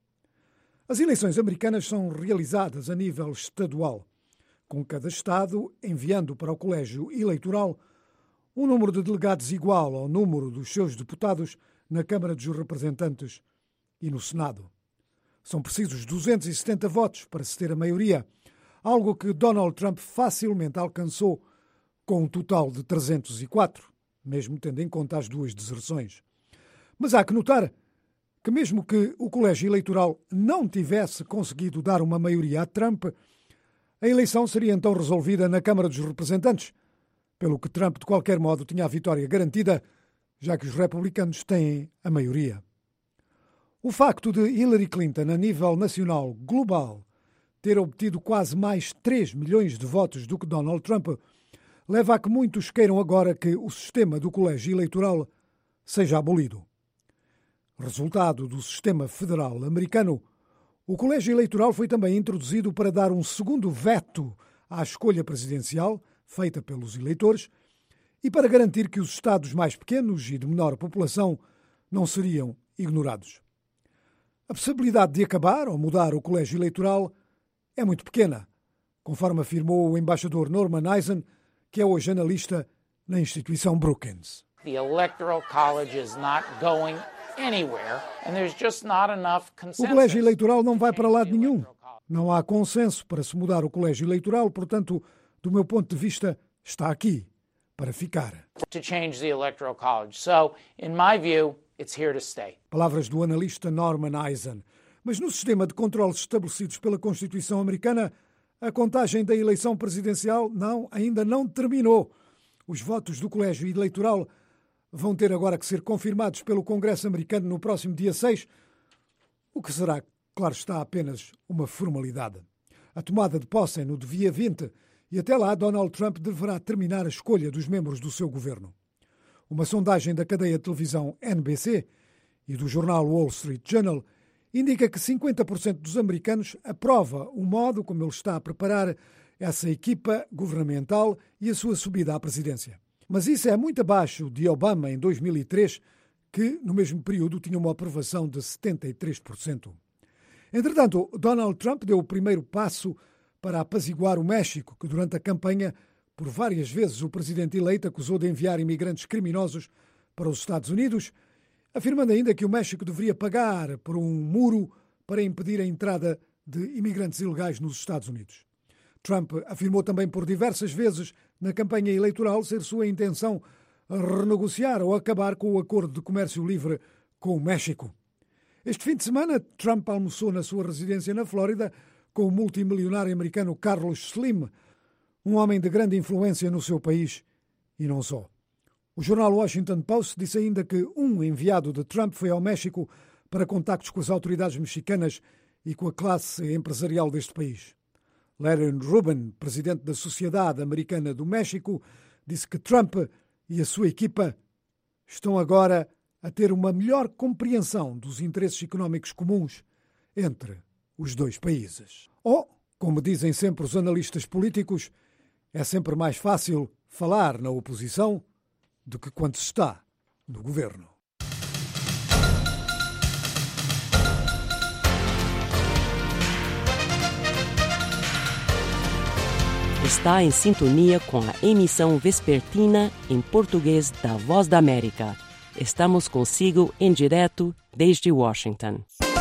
As eleições americanas são realizadas a nível estadual, com cada estado enviando para o colégio eleitoral um número de delegados igual ao número dos seus deputados na Câmara dos Representantes e no Senado. São precisos duzentos e setenta votos para se ter a maioria, algo que Donald Trump facilmente alcançou com um total de trezentos e quatro, mesmo tendo em conta as duas deserções. Mas há que notar que mesmo que o colégio eleitoral não tivesse conseguido dar uma maioria a Trump, a eleição seria então resolvida na Câmara dos Representantes, pelo que Trump, de qualquer modo, tinha a vitória garantida, já que os republicanos têm a maioria. O facto de Hillary Clinton, a nível nacional global, ter obtido quase mais três milhões de votos do que Donald Trump, leva a que muitos queiram agora que o sistema do colégio eleitoral seja abolido. Resultado do sistema federal americano, o colégio eleitoral foi também introduzido para dar um segundo veto à escolha presidencial feita pelos eleitores e para garantir que os estados mais pequenos e de menor população não seriam ignorados. A possibilidade de acabar ou mudar o colégio eleitoral é muito pequena, conforme afirmou o embaixador Norman Eisen, que é hoje analista na instituição Brookings. The Electoral College is not going anywhere and there's just not enough consensus. O colégio eleitoral não vai para lado nenhum. Não há consenso para se mudar o colégio eleitoral, portanto, do meu ponto de vista, está aqui para ficar. To change the Electoral College. So, in my view, it's here to stay. Palavras do analista Norman Eisen. Mas no sistema de controles estabelecidos pela Constituição americana, a contagem da eleição presidencial não, ainda não terminou. Os votos do colégio eleitoral vão ter agora que ser confirmados pelo Congresso americano no próximo dia seis, o que será, claro está, apenas uma formalidade. A tomada de posse é no dia vinte e até lá Donald Trump deverá terminar a escolha dos membros do seu governo. Uma sondagem da cadeia de televisão N B C e do jornal Wall Street Journal indica que cinquenta por cento dos americanos aprova o modo como ele está a preparar essa equipa governamental e a sua subida à presidência. Mas isso é muito abaixo de Obama em dois mil e três, que no mesmo período tinha uma aprovação de setenta e três por cento. Entretanto, Donald Trump deu o primeiro passo para apaziguar o México, que durante a campanha, por várias vezes, o presidente eleito acusou de enviar imigrantes criminosos para os Estados Unidos, afirmando ainda que o México deveria pagar por um muro para impedir a entrada de imigrantes ilegais nos Estados Unidos. Trump afirmou também por diversas vezes na campanha eleitoral ser sua intenção renegociar ou acabar com o acordo de comércio livre com o México. Este fim de semana, Trump almoçou na sua residência na Flórida com o multimilionário americano Carlos Slim, um homem de grande influência no seu país e não só. O jornal Washington Post disse ainda que um enviado de Trump foi ao México para contactos com as autoridades mexicanas e com a classe empresarial deste país. Larry Rubin, presidente da Sociedade Americana do México, disse que Trump e a sua equipa estão agora a ter uma melhor compreensão dos interesses económicos comuns entre os dois países. Ou, como dizem sempre os analistas políticos, é sempre mais fácil falar na oposição do que quando se está no governo. Está em sintonia com a emissão vespertina em português da Voz da América. Estamos consigo em direto desde Washington.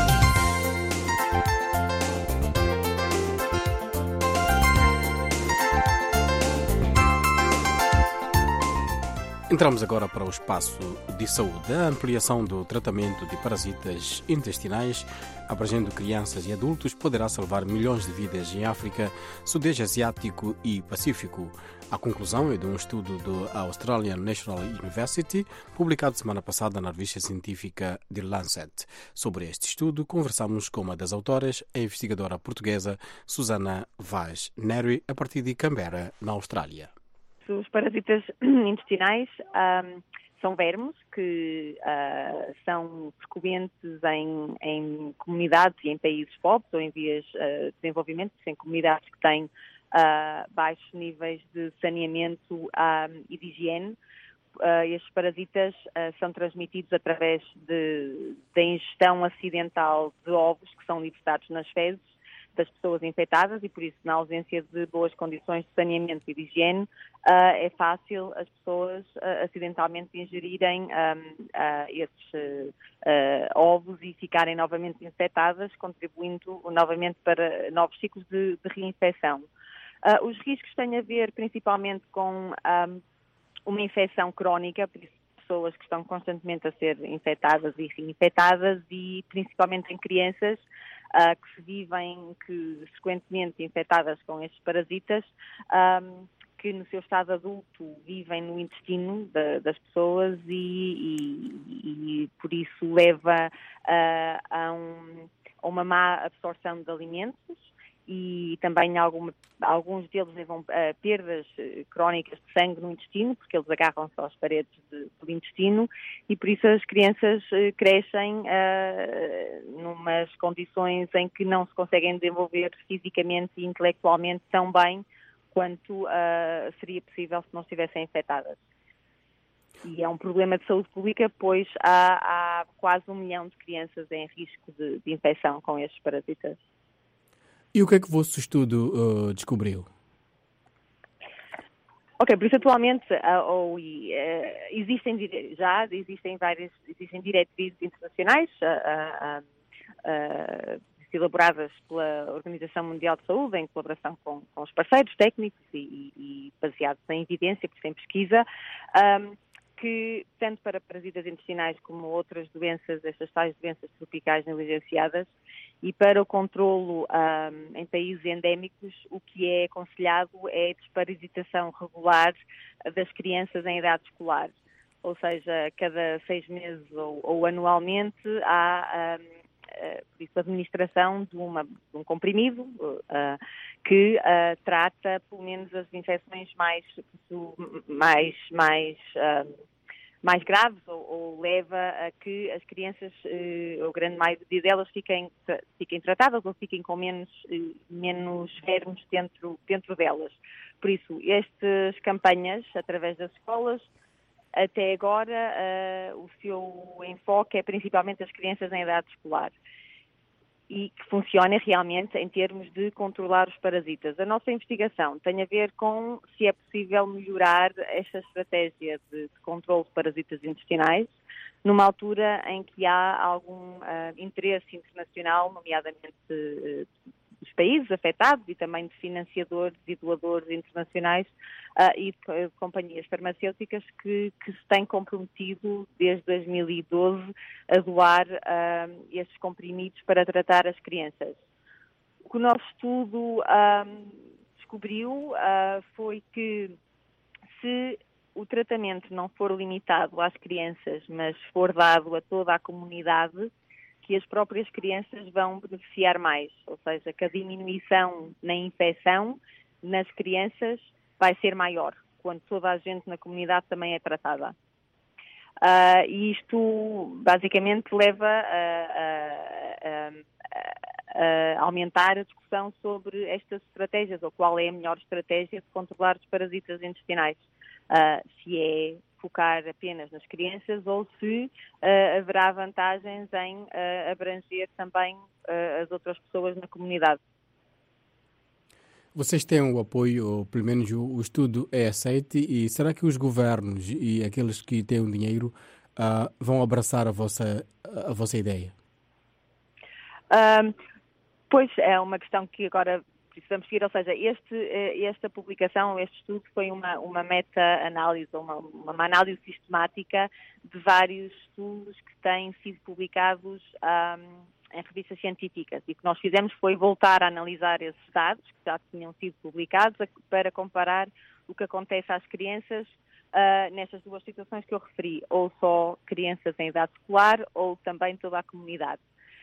Entramos agora para o espaço de saúde. A ampliação do tratamento de parasitas intestinais, abrangendo crianças e adultos, poderá salvar milhões de vidas em África, Sudeste Asiático e Pacífico. A conclusão é de um estudo da Australian National University, publicado semana passada na revista científica The Lancet. Sobre este estudo, conversamos com uma das autoras, a investigadora portuguesa Susana Vaz Neri, a partir de Canberra, na Austrália. Os parasitas intestinais um, são vermes que uh, são frequentes em, em comunidades e em países pobres ou em vias uh, de desenvolvimento, em comunidades que têm uh, baixos níveis de saneamento um, e de higiene. Uh, estes parasitas uh, são transmitidos através de, da ingestão acidental de ovos que são libertados nas fezes das pessoas infectadas e, por isso, na ausência de boas condições de saneamento e de higiene, uh, é fácil as pessoas uh, acidentalmente ingerirem um, uh, esses uh, uh, ovos e ficarem novamente infectadas, contribuindo novamente para novos ciclos de, de reinfecção. Uh, os riscos têm a ver principalmente com um, uma infecção crónica, por isso, pessoas que estão constantemente a ser infectadas e reinfectadas e principalmente em crianças uh, que se vivem que, frequentemente infectadas com estes parasitas, um, que no seu estado adulto vivem no intestino de, das pessoas e, e, e por isso leva uh, a, um, a uma má absorção de alimentos. E também alguma, alguns deles levam a perdas crónicas de sangue no intestino, porque eles agarram-se às paredes de, do intestino e por isso as crianças crescem uh, numas condições em que não se conseguem desenvolver fisicamente e intelectualmente tão bem quanto uh, seria possível se não estivessem infectadas. E é um problema de saúde pública, pois há, há quase um milhão de crianças em risco de, de infecção com estes parasitas. E o que é que o vosso estudo uh, descobriu? Ok, por isso atualmente uh, ou, uh, existem já existem várias existem diretrizes internacionais uh, uh, uh, elaboradas pela Organização Mundial de Saúde em colaboração com, com os parceiros técnicos e, e baseados em evidência, porque sem pesquisa, um, que tanto para parasitas intestinais como outras doenças, estas tais doenças tropicais negligenciadas, e para o controlo um, em países endémicos, o que é aconselhado é a desparasitação regular das crianças em idade escolar. Ou seja, cada seis meses ou, ou anualmente há, um, uh, por isso, a administração de, uma, de um comprimido uh, que uh, trata, pelo menos, as infecções mais, mais, mais uh, mais graves ou, ou leva a que as crianças, eh, ou grande maioria delas, fiquem, fiquem tratadas ou fiquem com menos, eh, menos vermes dentro, dentro delas. Por isso, estas campanhas, através das escolas, até agora, uh, o seu enfoque é principalmente as crianças em idade escolar e que funciona realmente em termos de controlar os parasitas. A nossa investigação tem a ver com se é possível melhorar esta estratégia de, de controle de parasitas intestinais numa altura em que há algum uh, interesse internacional, nomeadamente uh, dos países afetados e também de financiadores e doadores internacionais uh, e de, de companhias farmacêuticas que, que se têm comprometido desde dois mil e doze a doar uh, estes comprimidos para tratar as crianças. O que o nosso estudo uh, descobriu uh, foi que se o tratamento não for limitado às crianças, mas for dado a toda a comunidade, que as próprias crianças vão beneficiar mais, ou seja, que a diminuição na infecção nas crianças vai ser maior, quando toda a gente na comunidade também é tratada. Uh, e isto basicamente leva a, a, a, a aumentar a discussão sobre estas estratégias, ou qual é a melhor estratégia de controlar os parasitas intestinais. Uh, se é focar apenas nas crianças ou se uh, haverá vantagens em uh, abranger também uh, as outras pessoas na comunidade. Vocês têm o apoio, ou pelo menos o, o estudo é aceito, e será que os governos e aqueles que têm o dinheiro uh, vão abraçar a vossa, a vossa ideia? Um, pois é uma questão que agora precisamos seguir, ou seja, este, esta publicação, este estudo foi uma, uma meta-análise, uma, uma análise sistemática de vários estudos que têm sido publicados um, em revistas científicas, e o que nós fizemos foi voltar a analisar esses dados que já tinham sido publicados para comparar o que acontece às crianças uh, nestas duas situações que eu referi, ou só crianças em idade escolar ou também toda a comunidade.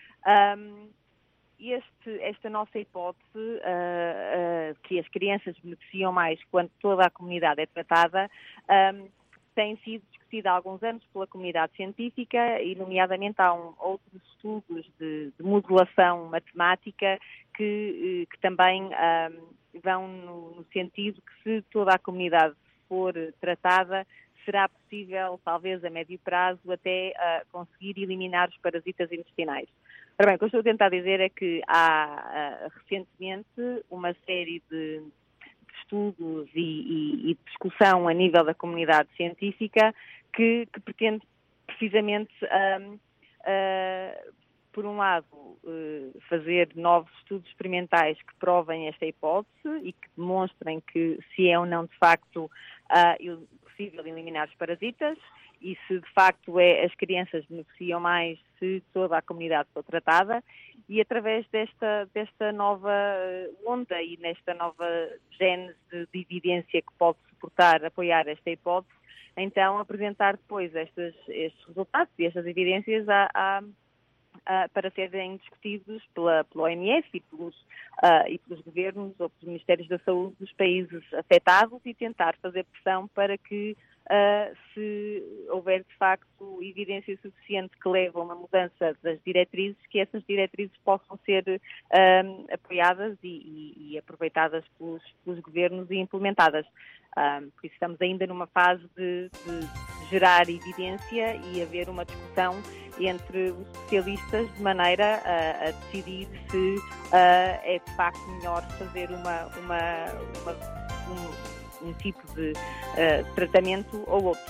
Um, Este, esta nossa hipótese, uh, uh, que as crianças beneficiam mais quando toda a comunidade é tratada, um, tem sido discutida há alguns anos pela comunidade científica, e nomeadamente há um, outros estudos de, de modelação matemática que, que também um, vão no, no sentido que, se toda a comunidade for tratada, será possível, talvez a médio prazo, até uh, conseguir eliminar os parasitas intestinais. Ora bem, o que eu estou a tentar dizer é que há uh, recentemente uma série de, de estudos e, e, e discussão a nível da comunidade científica que, que pretende precisamente, um, uh, por um lado, uh, fazer novos estudos experimentais que provem esta hipótese e que demonstrem que se é ou não de facto uh, possível eliminar os parasitas, e se de facto é, as crianças beneficiam mais se toda a comunidade for tratada, e através desta, desta nova onda e nesta nova gênese de, de evidência que pode suportar, apoiar esta hipótese, então apresentar depois estes, estes resultados e estas evidências a, a, a, para serem discutidos pela, pela O M S e pelos, uh, e pelos governos ou pelos Ministérios da Saúde dos países afetados, e tentar fazer pressão para que Uh, se houver de facto evidência suficiente que leve a uma mudança das diretrizes, que essas diretrizes possam ser uh, apoiadas e, e, e aproveitadas pelos, pelos governos e implementadas. Uh, por isso estamos ainda numa fase de, de gerar evidência e haver uma discussão entre os especialistas de maneira a, a decidir se uh, é de facto melhor fazer uma, uma, uma um, um tipo de uh, tratamento ou outro.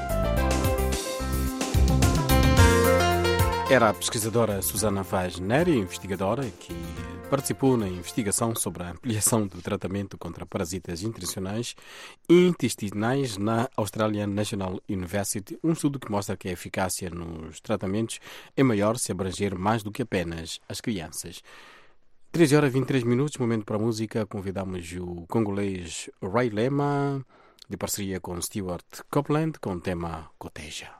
Era a pesquisadora Susana Vaz Neri, investigadora que participou na investigação sobre a ampliação do tratamento contra parasitas intestinais e intestinais na Australian National University, um estudo que mostra que a eficácia nos tratamentos é maior se abranger mais do que apenas as crianças. treze horas e vinte e três minutos, momento para a música. Convidamos o congolês Ray Lema, de parceria com Stuart Copeland, com o tema Coteja.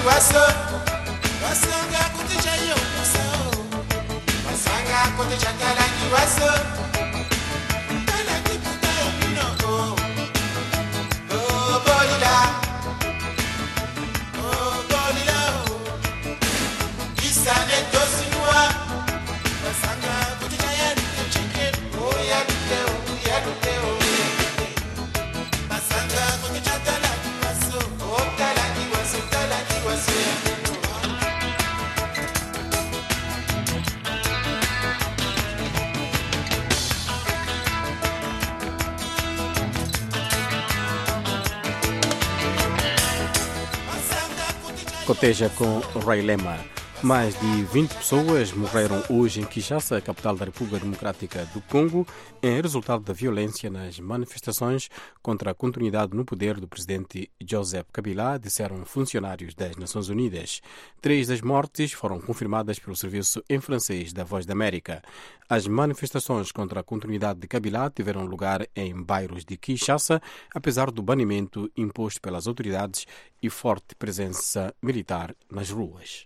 Coteja com Ray Lema. Mais de vinte pessoas morreram hoje em Kinshasa, a capital da República Democrática do Congo, em resultado da violência nas manifestações contra a continuidade no poder do presidente Joseph Kabila, disseram funcionários das Nações Unidas. Três das mortes foram confirmadas pelo serviço em francês da Voz da América. As manifestações contra a continuidade de Kabila tiveram lugar em bairros de Kinshasa, apesar do banimento imposto pelas autoridades e forte presença militar nas ruas.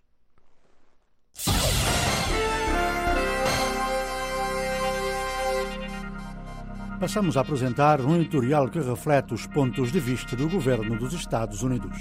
Passamos a apresentar um editorial que reflete os pontos de vista do governo dos Estados Unidos.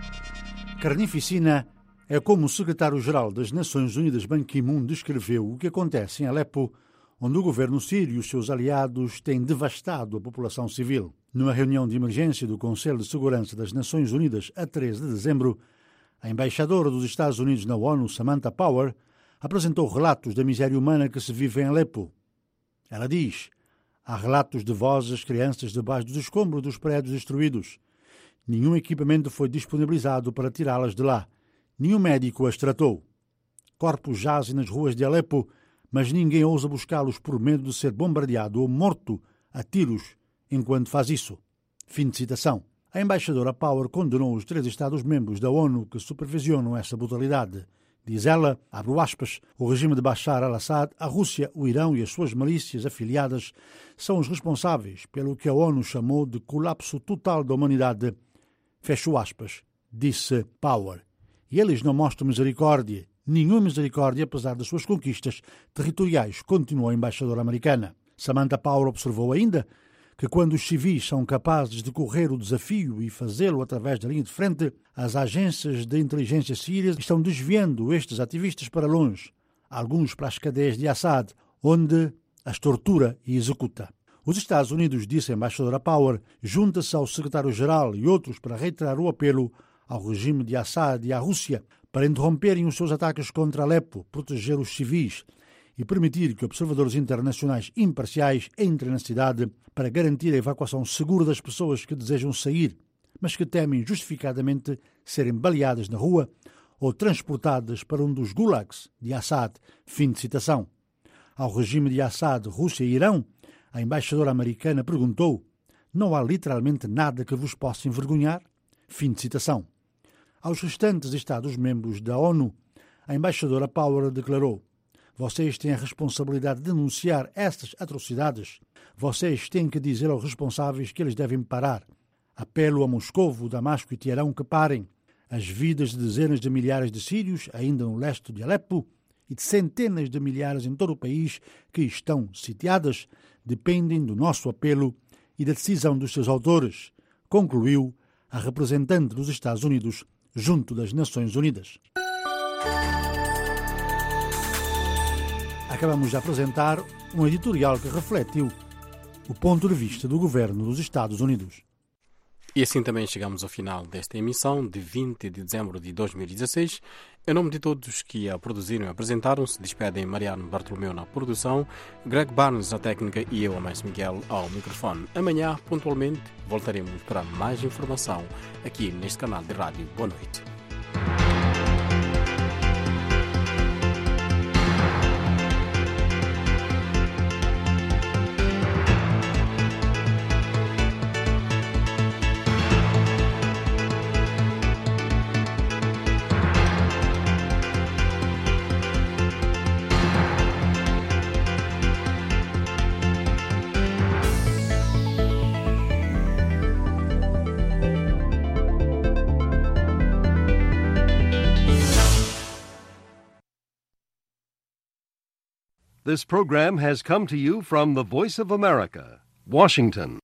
Carnificina é como o secretário-geral das Nações Unidas Ban Ki-moon descreveu o que acontece em Alepo, onde o governo sírio e os seus aliados têm devastado a população civil. Numa reunião de emergência do Conselho de Segurança das Nações Unidas a treze de dezembro, a embaixadora dos Estados Unidos na ONU, Samantha Power, apresentou relatos da miséria humana que se vive em Alepo. Ela diz: há relatos de vozes, crianças debaixo dos escombros dos prédios destruídos. Nenhum equipamento foi disponibilizado para tirá-las de lá. Nenhum médico as tratou. Corpos jazem nas ruas de Alepo, mas ninguém ousa buscá-los por medo de ser bombardeado ou morto a tiros enquanto faz isso. Fim de citação. A embaixadora Power condenou os três Estados-membros da ONU que supervisionam essa brutalidade. Diz ela, abre aspas, o regime de Bashar al-Assad, a Rússia, o Irão e as suas milícias afiliadas são os responsáveis pelo que a ONU chamou de colapso total da humanidade. Fecho aspas, disse Power. E eles não mostram misericórdia, nenhuma misericórdia apesar das suas conquistas territoriais, continuou a embaixadora americana. Samantha Power observou ainda que quando os civis são capazes de correr o desafio e fazê-lo através da linha de frente, as agências de inteligência sírias estão desviando estes ativistas para longe, alguns para as cadeias de Assad, onde as tortura e executa. Os Estados Unidos, disse a embaixadora Power, junta-se ao secretário-geral e outros para reiterar o apelo ao regime de Assad e à Rússia para interromperem os seus ataques contra Alepo, proteger os civis e permitir que observadores internacionais imparciais entrem na cidade para garantir a evacuação segura das pessoas que desejam sair, mas que temem justificadamente serem baleadas na rua ou transportadas para um dos gulags de Assad. Fim de citação. Ao regime de Assad, Rússia e Irão, a embaixadora americana perguntou: não há literalmente nada que vos possa envergonhar? Fim de citação. Aos restantes Estados-membros da ONU, a embaixadora Power declarou: vocês têm a responsabilidade de denunciar estas atrocidades. Vocês têm que dizer aos responsáveis que eles devem parar. Apelo a Moscovo, Damasco e Teherão que parem. As vidas de dezenas de milhares de sírios, ainda no leste de Alepo, e de centenas de milhares em todo o país que estão sitiadas, dependem do nosso apelo e da decisão dos seus autores, concluiu a representante dos Estados Unidos junto das Nações Unidas. Acabamos de apresentar um editorial que refletiu o ponto de vista do governo dos Estados Unidos. E assim também chegamos ao final desta emissão de vinte de dezembro de dois mil e dezesseis. Em nome de todos que a produziram e apresentaram-se, despedem Mariano Bartolomeu na produção, Greg Barnes na técnica e eu, Amais Miguel, ao microfone. Amanhã, pontualmente, voltaremos para mais informação aqui neste canal de rádio. Boa noite. This program has come to you from the Voice of America, Washington.